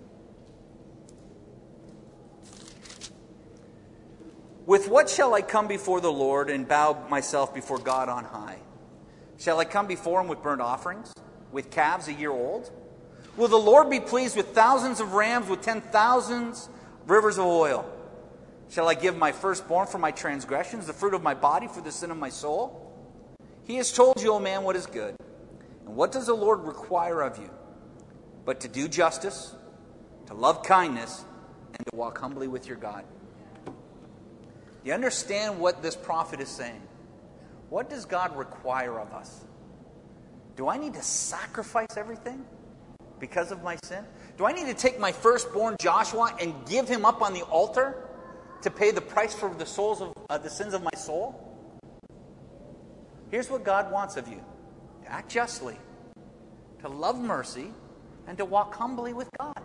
With what shall I come before the Lord and bow myself before God on high? Shall I come before him with burnt offerings, with calves a year old? Will the Lord be pleased with thousands of rams, with ten thousands rivers of oil? Shall I give my firstborn for my transgressions, the fruit of my body for the sin of my soul? He has told you, O man, what is good. And what does the Lord require of you? But to do justice, to love kindness, and to walk humbly with your God. Do you understand what this prophet is saying? What does God require of us? Do I need to sacrifice everything because of my sin? Do I need to take my firstborn Joshua and give him up on the altar to pay the price for the souls of uh, the sins of my soul? Here's what God wants of you. To act justly, to love mercy, and to walk humbly with God.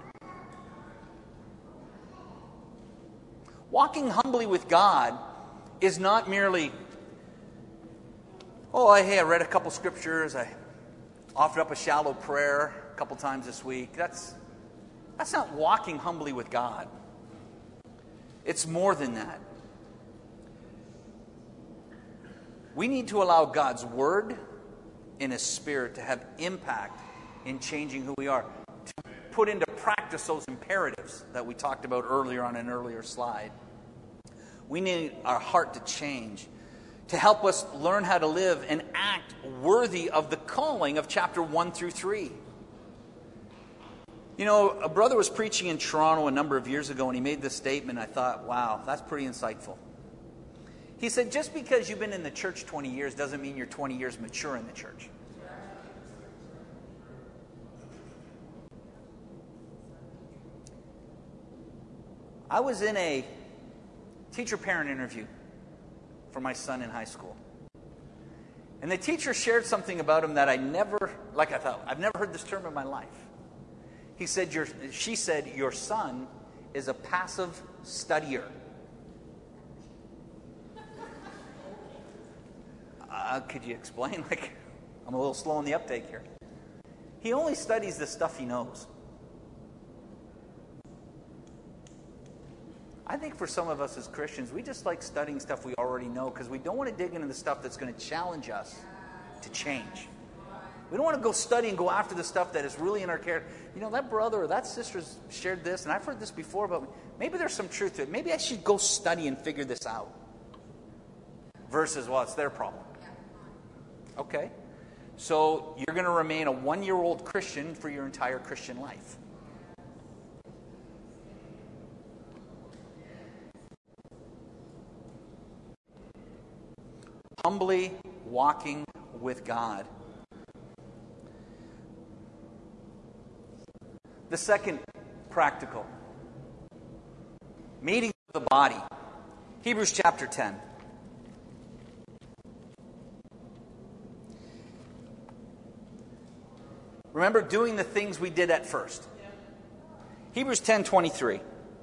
Walking humbly with God is not merely, oh, hey, I read a couple scriptures, I offered up a shallow prayer a couple times this week. That's, that's not walking humbly with God. It's more than that. We need to allow God's Word and His Spirit to have impact in changing who we are. To put into practice those imperatives that we talked about earlier on an earlier slide. We need our heart to change, to help us learn how to live and act worthy of the calling of chapter one through three. You know, a brother was preaching in Toronto a number of years ago, and he made this statement. I thought, wow, that's pretty insightful. He said, just because you've been in the church twenty years doesn't mean you're twenty years mature in the church. I was in a teacher-parent interview for my son in high school. And the teacher shared something about him that I never, like I thought, I've never heard this term in my life. He said, your, she said, your son is a passive studier. Uh, could you explain? Like, I'm a little slow on the uptake here. He only studies the stuff he knows. I think for some of us as Christians, we just like studying stuff we already know because we don't want to dig into the stuff that's going to challenge us to change. We don't want to go study and go after the stuff that is really in our character. You know, that brother or that sister's shared this, and I've heard this before, but maybe there's some truth to it. Maybe I should go study and figure this out. Versus, well, it's their problem. Okay. So you're going to remain a one-year-old Christian for your entire Christian life. Humbly walking with God. The second practical. Meeting of the body. Hebrews chapter ten. Remember doing the things we did at first. Hebrews ten twenty-three.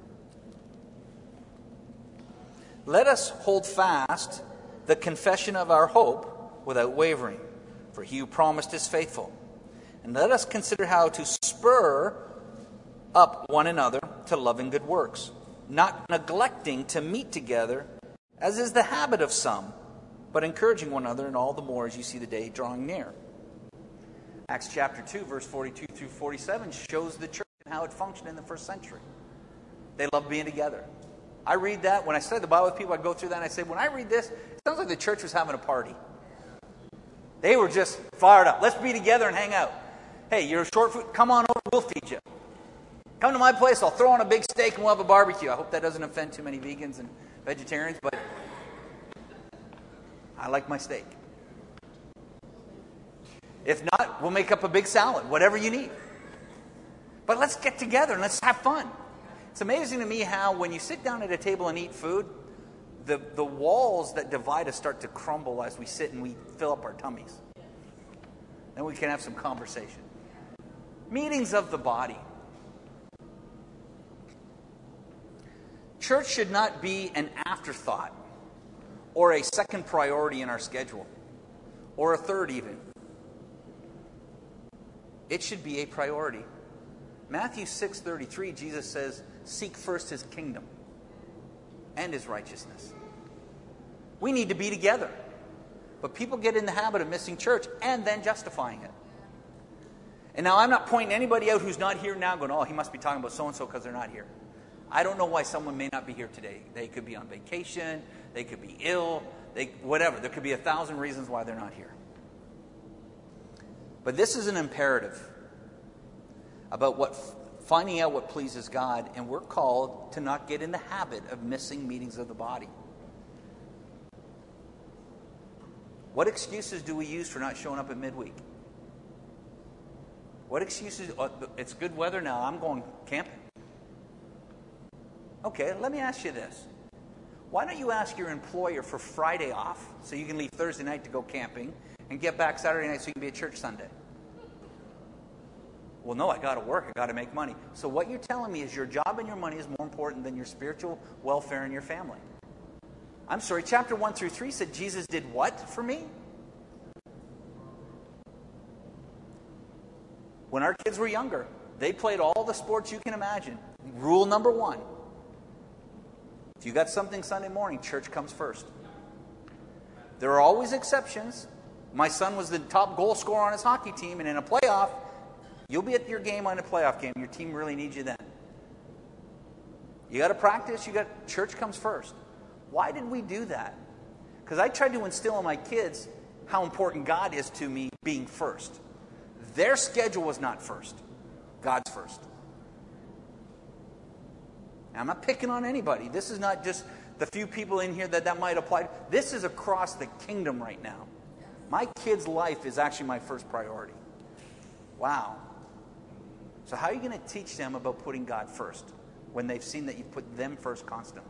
Let us hold fast the confession of our hope without wavering, for he who promised is faithful. And let us consider how to spur up one another to love and good works, not neglecting to meet together, as is the habit of some, but encouraging one another, and all the more as you see the day drawing near. Acts chapter two, verse forty-two through forty-seven shows the church and how it functioned in the first century. They loved being together. I read that. When I study the Bible with people, I go through that and I say, when I read this, it sounds like the church was having a party. They were just fired up. Let's be together and hang out. Hey, you're short food? Come on over, we'll feed you. Come to my place, I'll throw on a big steak and we'll have a barbecue. I hope that doesn't offend too many vegans and vegetarians, but I like my steak. If not, we'll make up a big salad, whatever you need. But let's get together and let's have fun. It's amazing to me how when you sit down at a table and eat food, the, the walls that divide us start to crumble as we sit and we fill up our tummies. Then we can have some conversation. Meetings of the body. Church should not be an afterthought or a second priority in our schedule or a third even. It should be a priority. Matthew six thirty-three, Jesus says, seek first his kingdom and his righteousness. We need to be together. But people get in the habit of missing church and then justifying it. And now I'm not pointing anybody out who's not here now going, oh, he must be talking about so-and-so because they're not here. I don't know why someone may not be here today. They could be on vacation. They could be ill. They, whatever. There could be a thousand reasons why they're not here. But this is an imperative about what finding out what pleases God, and we're called to not get in the habit of missing meetings of the body. What excuses do we use for not showing up at midweek? What excuses? Oh, it's good weather now. I'm going camping. Okay, let me ask you this. Why don't you ask your employer for Friday off so you can leave Thursday night to go camping and get back Saturday night so you can be at church Sunday? Well, no, I got to work. I got to make money. So what you're telling me is your job and your money is more important than your spiritual welfare and your family. I'm sorry, chapter one through three said Jesus did what for me? When our kids were younger, they played all the sports you can imagine. Rule number one. If you got something Sunday morning, church comes first. There are always exceptions. My son was the top goal scorer on his hockey team, and in a playoff, you'll be at your game on a playoff game. Your team really needs you then. You got to practice. You got church comes first. Why did we do that? Because I tried to instill in my kids how important God is to me being first. Their schedule was not first. God's first. Now, I'm not picking on anybody. This is not just the few people in here that that might apply to. This is across the kingdom right now. My kid's life is actually my first priority. Wow. So how are you going to teach them about putting God first when they've seen that you put them first constantly?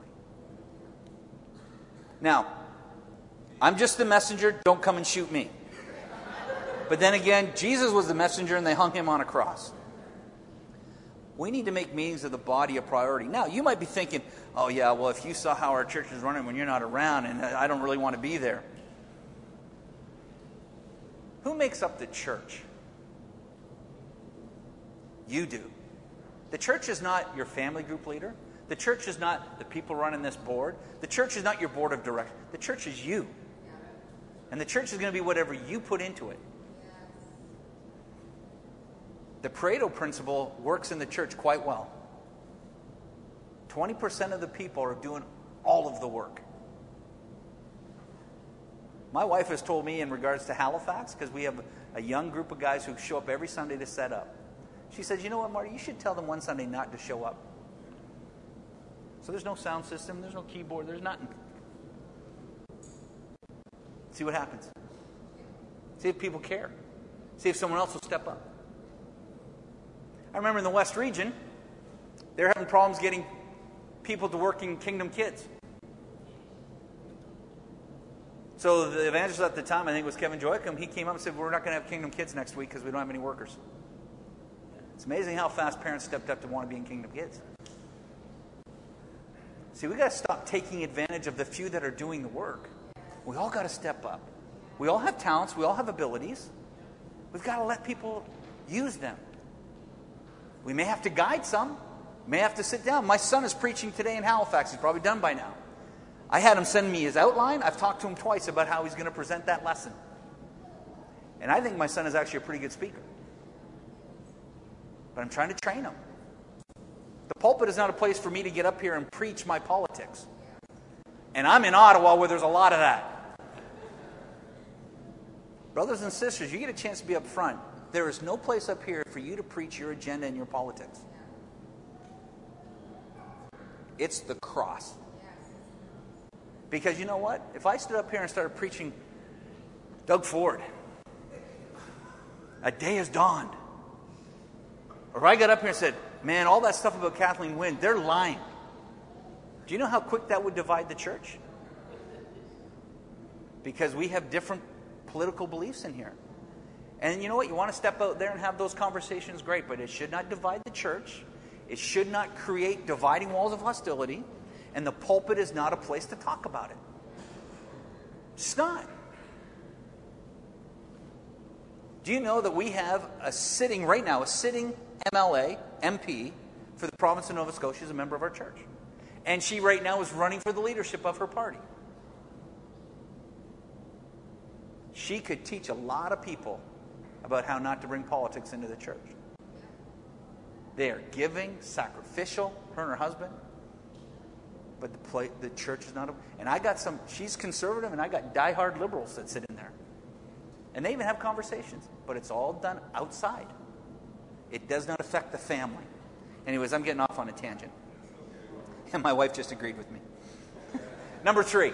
Now, I'm just the messenger. Don't come and shoot me. But then again, Jesus was the messenger and they hung him on a cross. We need to make meetings of the body a priority. Now, you might be thinking, oh yeah, well, if you saw how our church is running when you're not around and I don't really want to be there. Who makes up the church? You do. The church is not your family group leader. The church is not the people running this board. The church is not your board of directors. The church is you. And the church is going to be whatever you put into it. The Pareto principle works in the church quite well. twenty percent of the people are doing all of the work. My wife has told me in regards to Halifax, because we have a young group of guys who show up every Sunday to set up. She says, you know what, Marty, you should tell them one Sunday not to show up. So there's no sound system, there's no keyboard, there's nothing. See what happens. See if people care. See if someone else will step up. I remember in the West region, they were having problems getting people to work in Kingdom Kids. So the evangelist at the time, I think it was Kevin Joachim, he came up and said, we're not going to have Kingdom Kids next week because we don't have any workers. It's amazing how fast parents stepped up to want to be in Kingdom Kids. See, we got to stop taking advantage of the few that are doing the work. We all got to step up. We all have talents. We all have abilities. We've got to let people use them. We may have to guide some. May have to sit down. My son is preaching today in Halifax. He's probably done by now. I had him send me his outline. I've talked to him twice about how he's going to present that lesson. And I think my son is actually a pretty good speaker. But I'm trying to train him. The pulpit is not a place for me to get up here and preach my politics. And I'm in Ottawa where there's a lot of that. Brothers and sisters, you get a chance to be up front. There is no place up here for you to preach your agenda and your politics. It's the cross. Because you know what? If I stood up here and started preaching Doug Ford, a day has dawned. Or if I got up here and said, man, all that stuff about Kathleen Wynne, they're lying. Do you know how quick that would divide the church? Because we have different political beliefs in here. And you know what? You want to step out there and have those conversations, great, but it should not divide the church. It should not create dividing walls of hostility. And the pulpit is not a place to talk about it. It's not. Do you know that we have a sitting, right now, a sitting M L A, M P, for the province of Nova Scotia is a member of our church. And she right now is running for the leadership of her party. She could teach a lot of people about how not to bring politics into the church. They are giving, sacrificial, her and her husband. But the play, the church is not. A, and I got some, she's conservative, and I got diehard liberals that sit in there. And they even have conversations. But it's all done outside. It does not affect the family. Anyways, I'm getting off on a tangent. And my wife just agreed with me. Number three.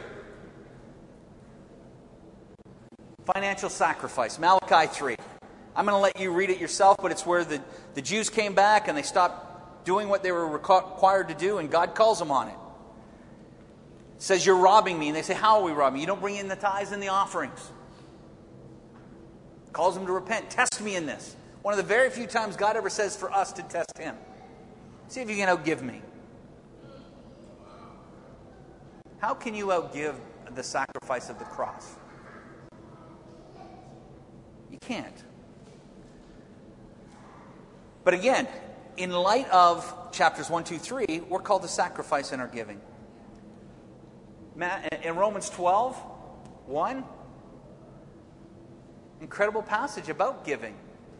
Financial sacrifice. Malachi three. I'm going to let you read it yourself, but it's where the, the Jews came back and they stopped doing what they were required to do, and God calls them on it. It says, you're robbing me. And they say, how are we robbing? You don't bring in the tithes and the offerings. Calls them to repent. Test me in this. One of the very few times God ever says for us to test Him. See if you can outgive me. How can you outgive the sacrifice of the cross? You can't. But again, in light of chapters one, two, three, we're called to sacrifice in our giving. In Romans twelve, one, incredible passage about giving.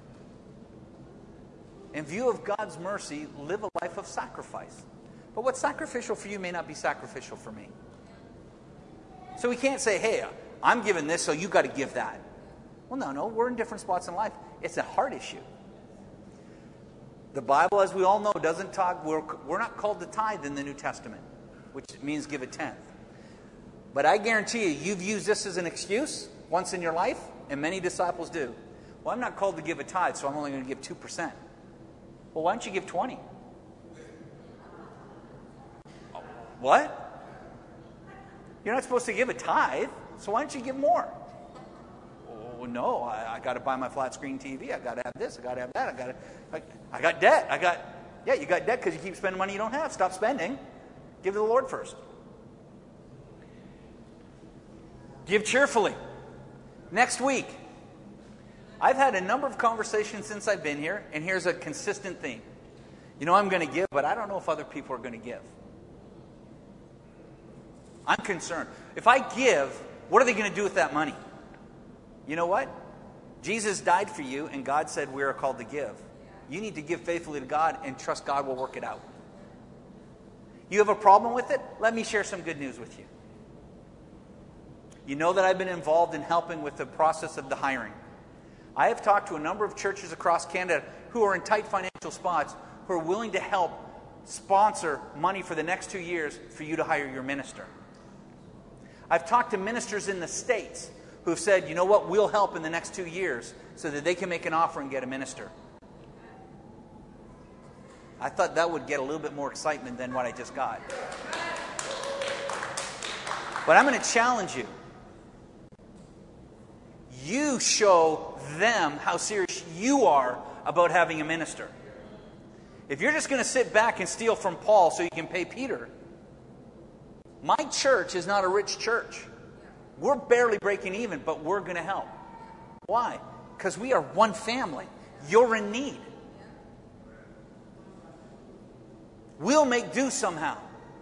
In view of God's mercy, live a life of sacrifice. But what's sacrificial for you may not be sacrificial for me. So we can't say, hey, I'm giving this, so you got to give that. Well, no, no, we're in different spots in life. It's a heart issue. The Bible, as we all know, doesn't talk, we're, we're not called to tithe in the New Testament, which means give a tenth. But I guarantee you, you've used this as an excuse once in your life, and many disciples do. Well, I'm not called to give a tithe, so I'm only going to give two percent. Well, why don't you give twenty? What? You're not supposed to give a tithe, so why don't you give more? Oh, no, I, I got to buy my flat screen T V. I got to have this. I got to have that. I got to. I, I got debt. I got. Yeah, you got debt because you keep spending money you don't have. Stop spending. Give to the Lord first. Give cheerfully. Next week, I've had a number of conversations since I've been here, and here's a consistent theme. You know, I'm going to give, but I don't know if other people are going to give. I'm concerned. If I give, what are they going to do with that money? You know what? Jesus died for you, and God said we are called to give. You need to give faithfully to God and trust God will work it out. You have a problem with it? Let me share some good news with you. You know that I've been involved in helping with the process of the hiring. I have talked to a number of churches across Canada who are in tight financial spots who are willing to help sponsor money for the next two years for you to hire your minister. I've talked to ministers in the States who've said, you know what, we'll help in the next two years so that they can make an offer and get a minister. I thought that would get a little bit more excitement than what I just got. But I'm going to challenge you. You show them how serious you are about having a minister. If you're just going to sit back and steal from Paul so you can pay Peter, my church is not a rich church. We're barely breaking even, but we're going to help. Why? Because we are one family. You're in need. We'll make do somehow.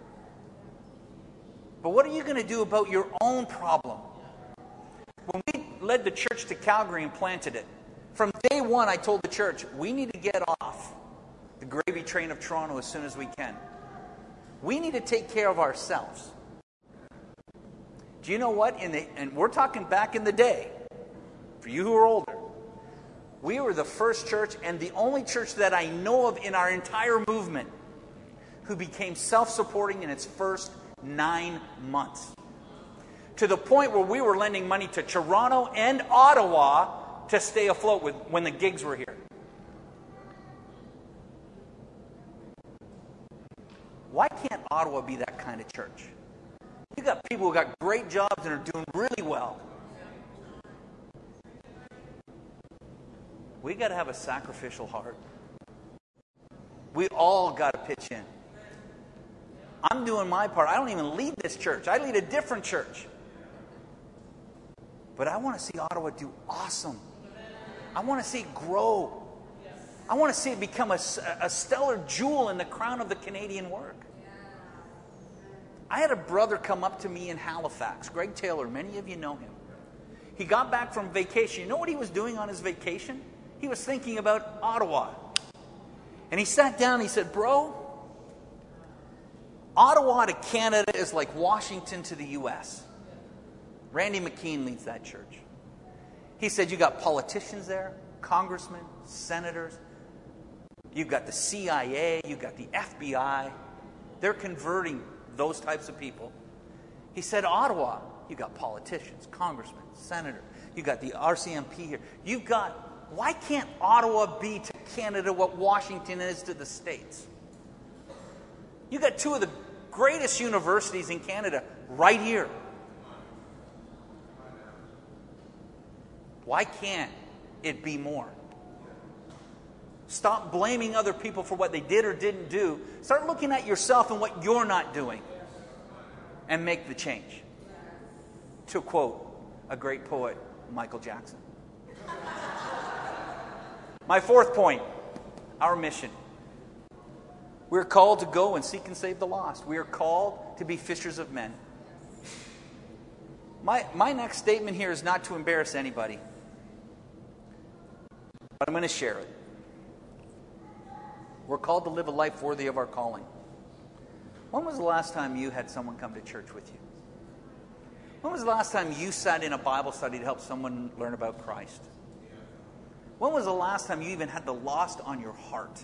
But what are you going to do about your own problem? When we led the church to Calgary and planted it, from day one I told the church, we need to get off the gravy train of Toronto as soon as we can. We need to take care of ourselves. Do you know what? In the, and we're talking back in the day, for you who are older, we were the first church and the only church that I know of in our entire movement who became self-supporting in its first nine months. To the point where we were lending money to Toronto and Ottawa to stay afloat with, when the gigs were here. Why can't Ottawa be that kind of church? You got people who got great jobs and are doing really well. We got to have a sacrificial heart. We all got to pitch in. I'm doing my part. I don't even lead this church. I lead a different church. But I want to see Ottawa do awesome. I want to see it grow. I want to see it become a, a stellar jewel in the crown of the Canadian work. I had a brother come up to me in Halifax, Greg Taylor. Many of you know him. He got back from vacation. You know what he was doing on his vacation? He was thinking about Ottawa. And he sat down and he said, bro, Ottawa to Canada is like Washington to the U S Randy McKean leads that church. He said, you got politicians there, congressmen, senators. You've got the C I A, you've got the F B I. They're converting those types of people. He said, Ottawa, you've got politicians, congressmen, senators. You've got the R C M P here. You've got, why can't Ottawa be to Canada what Washington is to the States? You've got two of the greatest universities in Canada right here. Why can't it be more? Stop blaming other people for what they did or didn't do. Start looking at yourself and what you're not doing. And make the change. To quote a great poet, Michael Jackson. My fourth point, our mission. We're called to go and seek and save the lost. We are called to be fishers of men. My, my next statement here is not to embarrass anybody. But I'm going to share it. We're called to live a life worthy of our calling. When was the last time you had someone come to church with you? When was the last time you sat in a Bible study to help someone learn about Christ? When was the last time you even had the lost on your heart?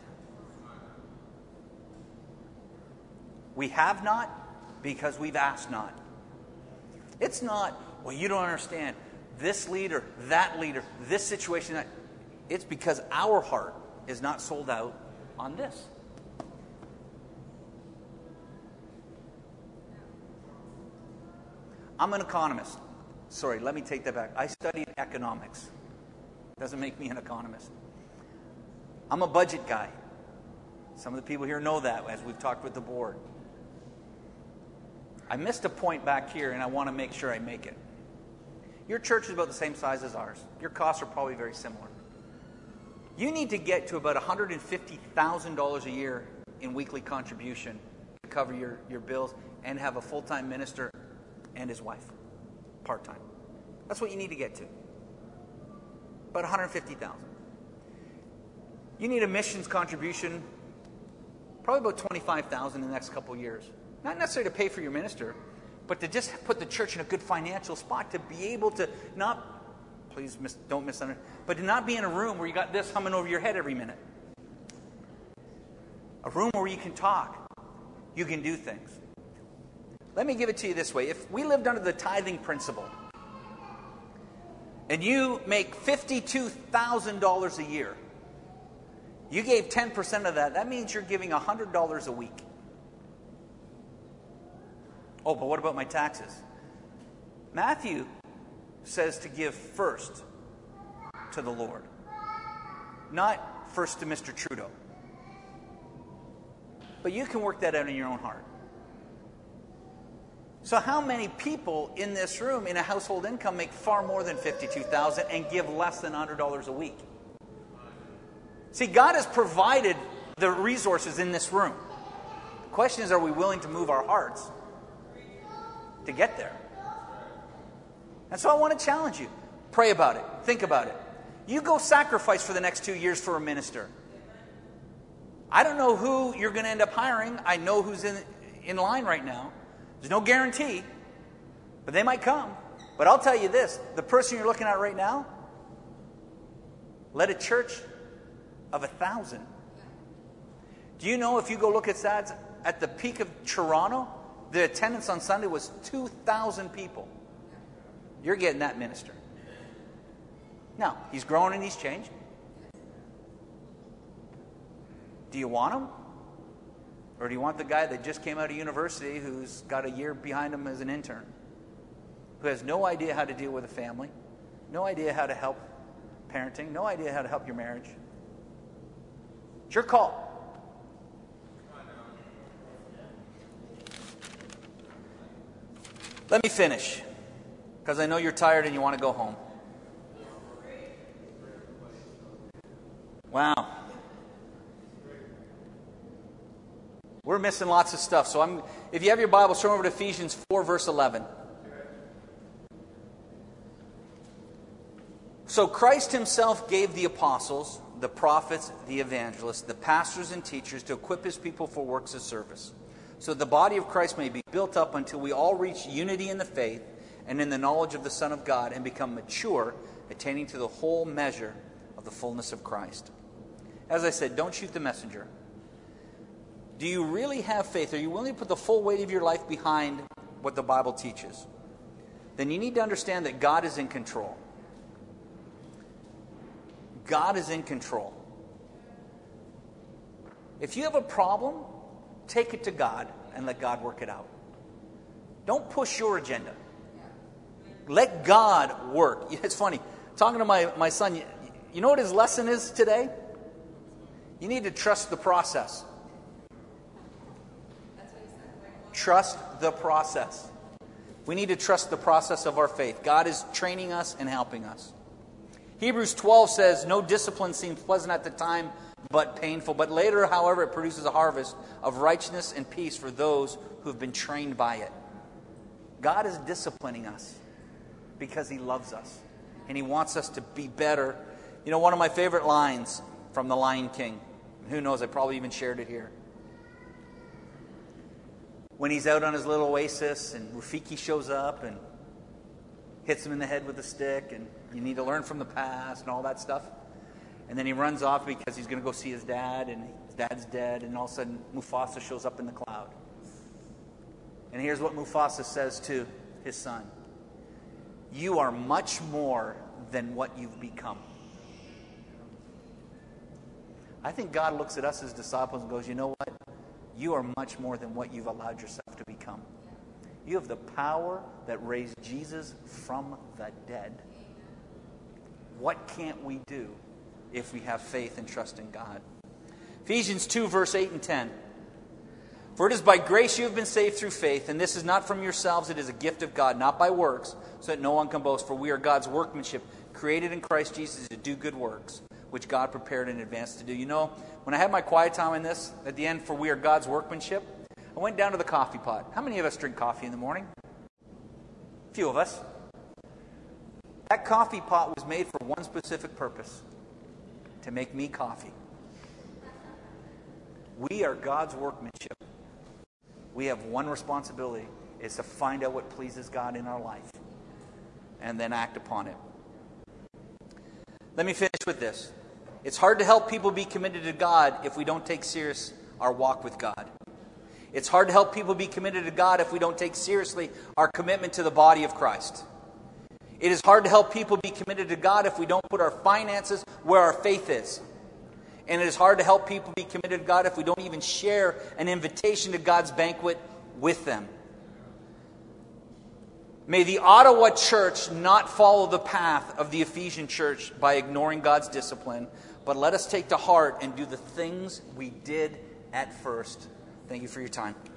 We have not because we've asked not. It's not, well, you don't understand. This leader, that leader, this situation, that. It's because our heart is not sold out on this. I'm an economist. Sorry, let me take that back. I studied economics. Doesn't make me an economist. I'm a budget guy. Some of the people here know that as we've talked with the board. I missed a point back here, and I want to make sure I make it. Your church is about the same size as ours. Your costs are probably very similar. You need to get to about one hundred fifty thousand dollars a year in weekly contribution to cover your, your bills and have a full-time minister and his wife, part-time. That's what you need to get to. About one hundred fifty thousand dollars. You need a missions contribution, probably about twenty-five thousand dollars in the next couple of years. Not necessarily to pay for your minister, but to just put the church in a good financial spot to be able to not, please mis- don't misunderstand, but to not be in a room where you got this humming over your head every minute. A room where you can talk. You can do things. Let me give it to you this way. If we lived under the tithing principle, and you make fifty-two thousand dollars a year, you gave ten percent of that, that means you're giving one hundred dollars a week. Oh, but what about my taxes? Matthew says to give first to the Lord, not first to Mister Trudeau. But you can work that out in your own heart. So how many people in this room in a household income make far more than fifty-two thousand dollars and give less than one hundred dollars a week? See, God has provided the resources in this room. The question is, are we willing to move our hearts to get there? And so I want to challenge you. Pray about it. Think about it. You go sacrifice for the next two years for a minister. I don't know who you're going to end up hiring. I know who's in, in line right now. There's no guarantee, but they might come. But I'll tell you this, the person you're looking at right now led a church of a thousand. Do you know if you go look at stats, at the peak of Toronto, the attendance on Sunday was two thousand people. You're getting that minister. Now, he's grown and he's changed. Do you want him? Or do you want the guy that just came out of university who's got a year behind him as an intern? Who has no idea how to deal with a family, no idea how to help parenting, no idea how to help your marriage? It's your call. Let me finish, because I know you're tired and you want to go home. Wow. We're missing lots of stuff. So I'm, if you have your Bible, turn over to Ephesians four, verse eleven. So Christ himself gave the apostles, the prophets, the evangelists, the pastors and teachers to equip his people for works of service, so the body of Christ may be built up until we all reach unity in the faith and in the knowledge of the Son of God and become mature, attaining to the whole measure of the fullness of Christ. As I said, don't shoot the messenger. Do you really have faith? Are you willing to put the full weight of your life behind what the Bible teaches? Then you need to understand that God is in control. God is in control. If you have a problem, take it to God and let God work it out. Don't push your agenda. Let God work. It's funny. Talking to my, my son, you, you know what his lesson is today? You need to trust the process. Trust the process. We need to trust the process of our faith. God is training us and helping us. Hebrews twelve says, no discipline seems pleasant at the time, but painful. But later, however, it produces a harvest of righteousness and peace for those who have been trained by it. God is disciplining us because he loves us. And he wants us to be better. You know, one of my favorite lines from The Lion King, who knows, I probably even shared it here. When he's out on his little oasis and Rafiki shows up and hits him in the head with a stick and you need to learn from the past and all that stuff. And then he runs off because he's going to go see his dad and his dad's dead, and all of a sudden Mufasa shows up in the cloud. And here's what Mufasa says to his son. You are much more than what you've become. I think God looks at us as disciples and goes, you know what? You are much more than what you've allowed yourself to become. You have the power that raised Jesus from the dead. What can't we do if we have faith and trust in God? Ephesians two, verse eight and ten. For it is by grace you have been saved through faith, and this is not from yourselves, it is a gift of God, not by works, so that no one can boast. For we are God's workmanship, created in Christ Jesus to do good works, which God prepared in advance to do. You know, when I had my quiet time in this, at the end, for we are God's workmanship, I went down to the coffee pot. How many of us drink coffee in the morning? A few of us. That coffee pot was made for one specific purpose, to make me coffee. We are God's workmanship. We have one responsibility, is to find out what pleases God in our life and then act upon it. Let me finish with this. It's hard to help people be committed to God if we don't take serious our walk with God. It's hard to help people be committed to God if we don't take seriously our commitment to the body of Christ. It is hard to help people be committed to God if we don't put our finances where our faith is. And it is hard to help people be committed to God if we don't even share an invitation to God's banquet with them. May the Ottawa church not follow the path of the Ephesian church by ignoring God's discipline, but let us take to heart and do the things we did at first. Thank you for your time.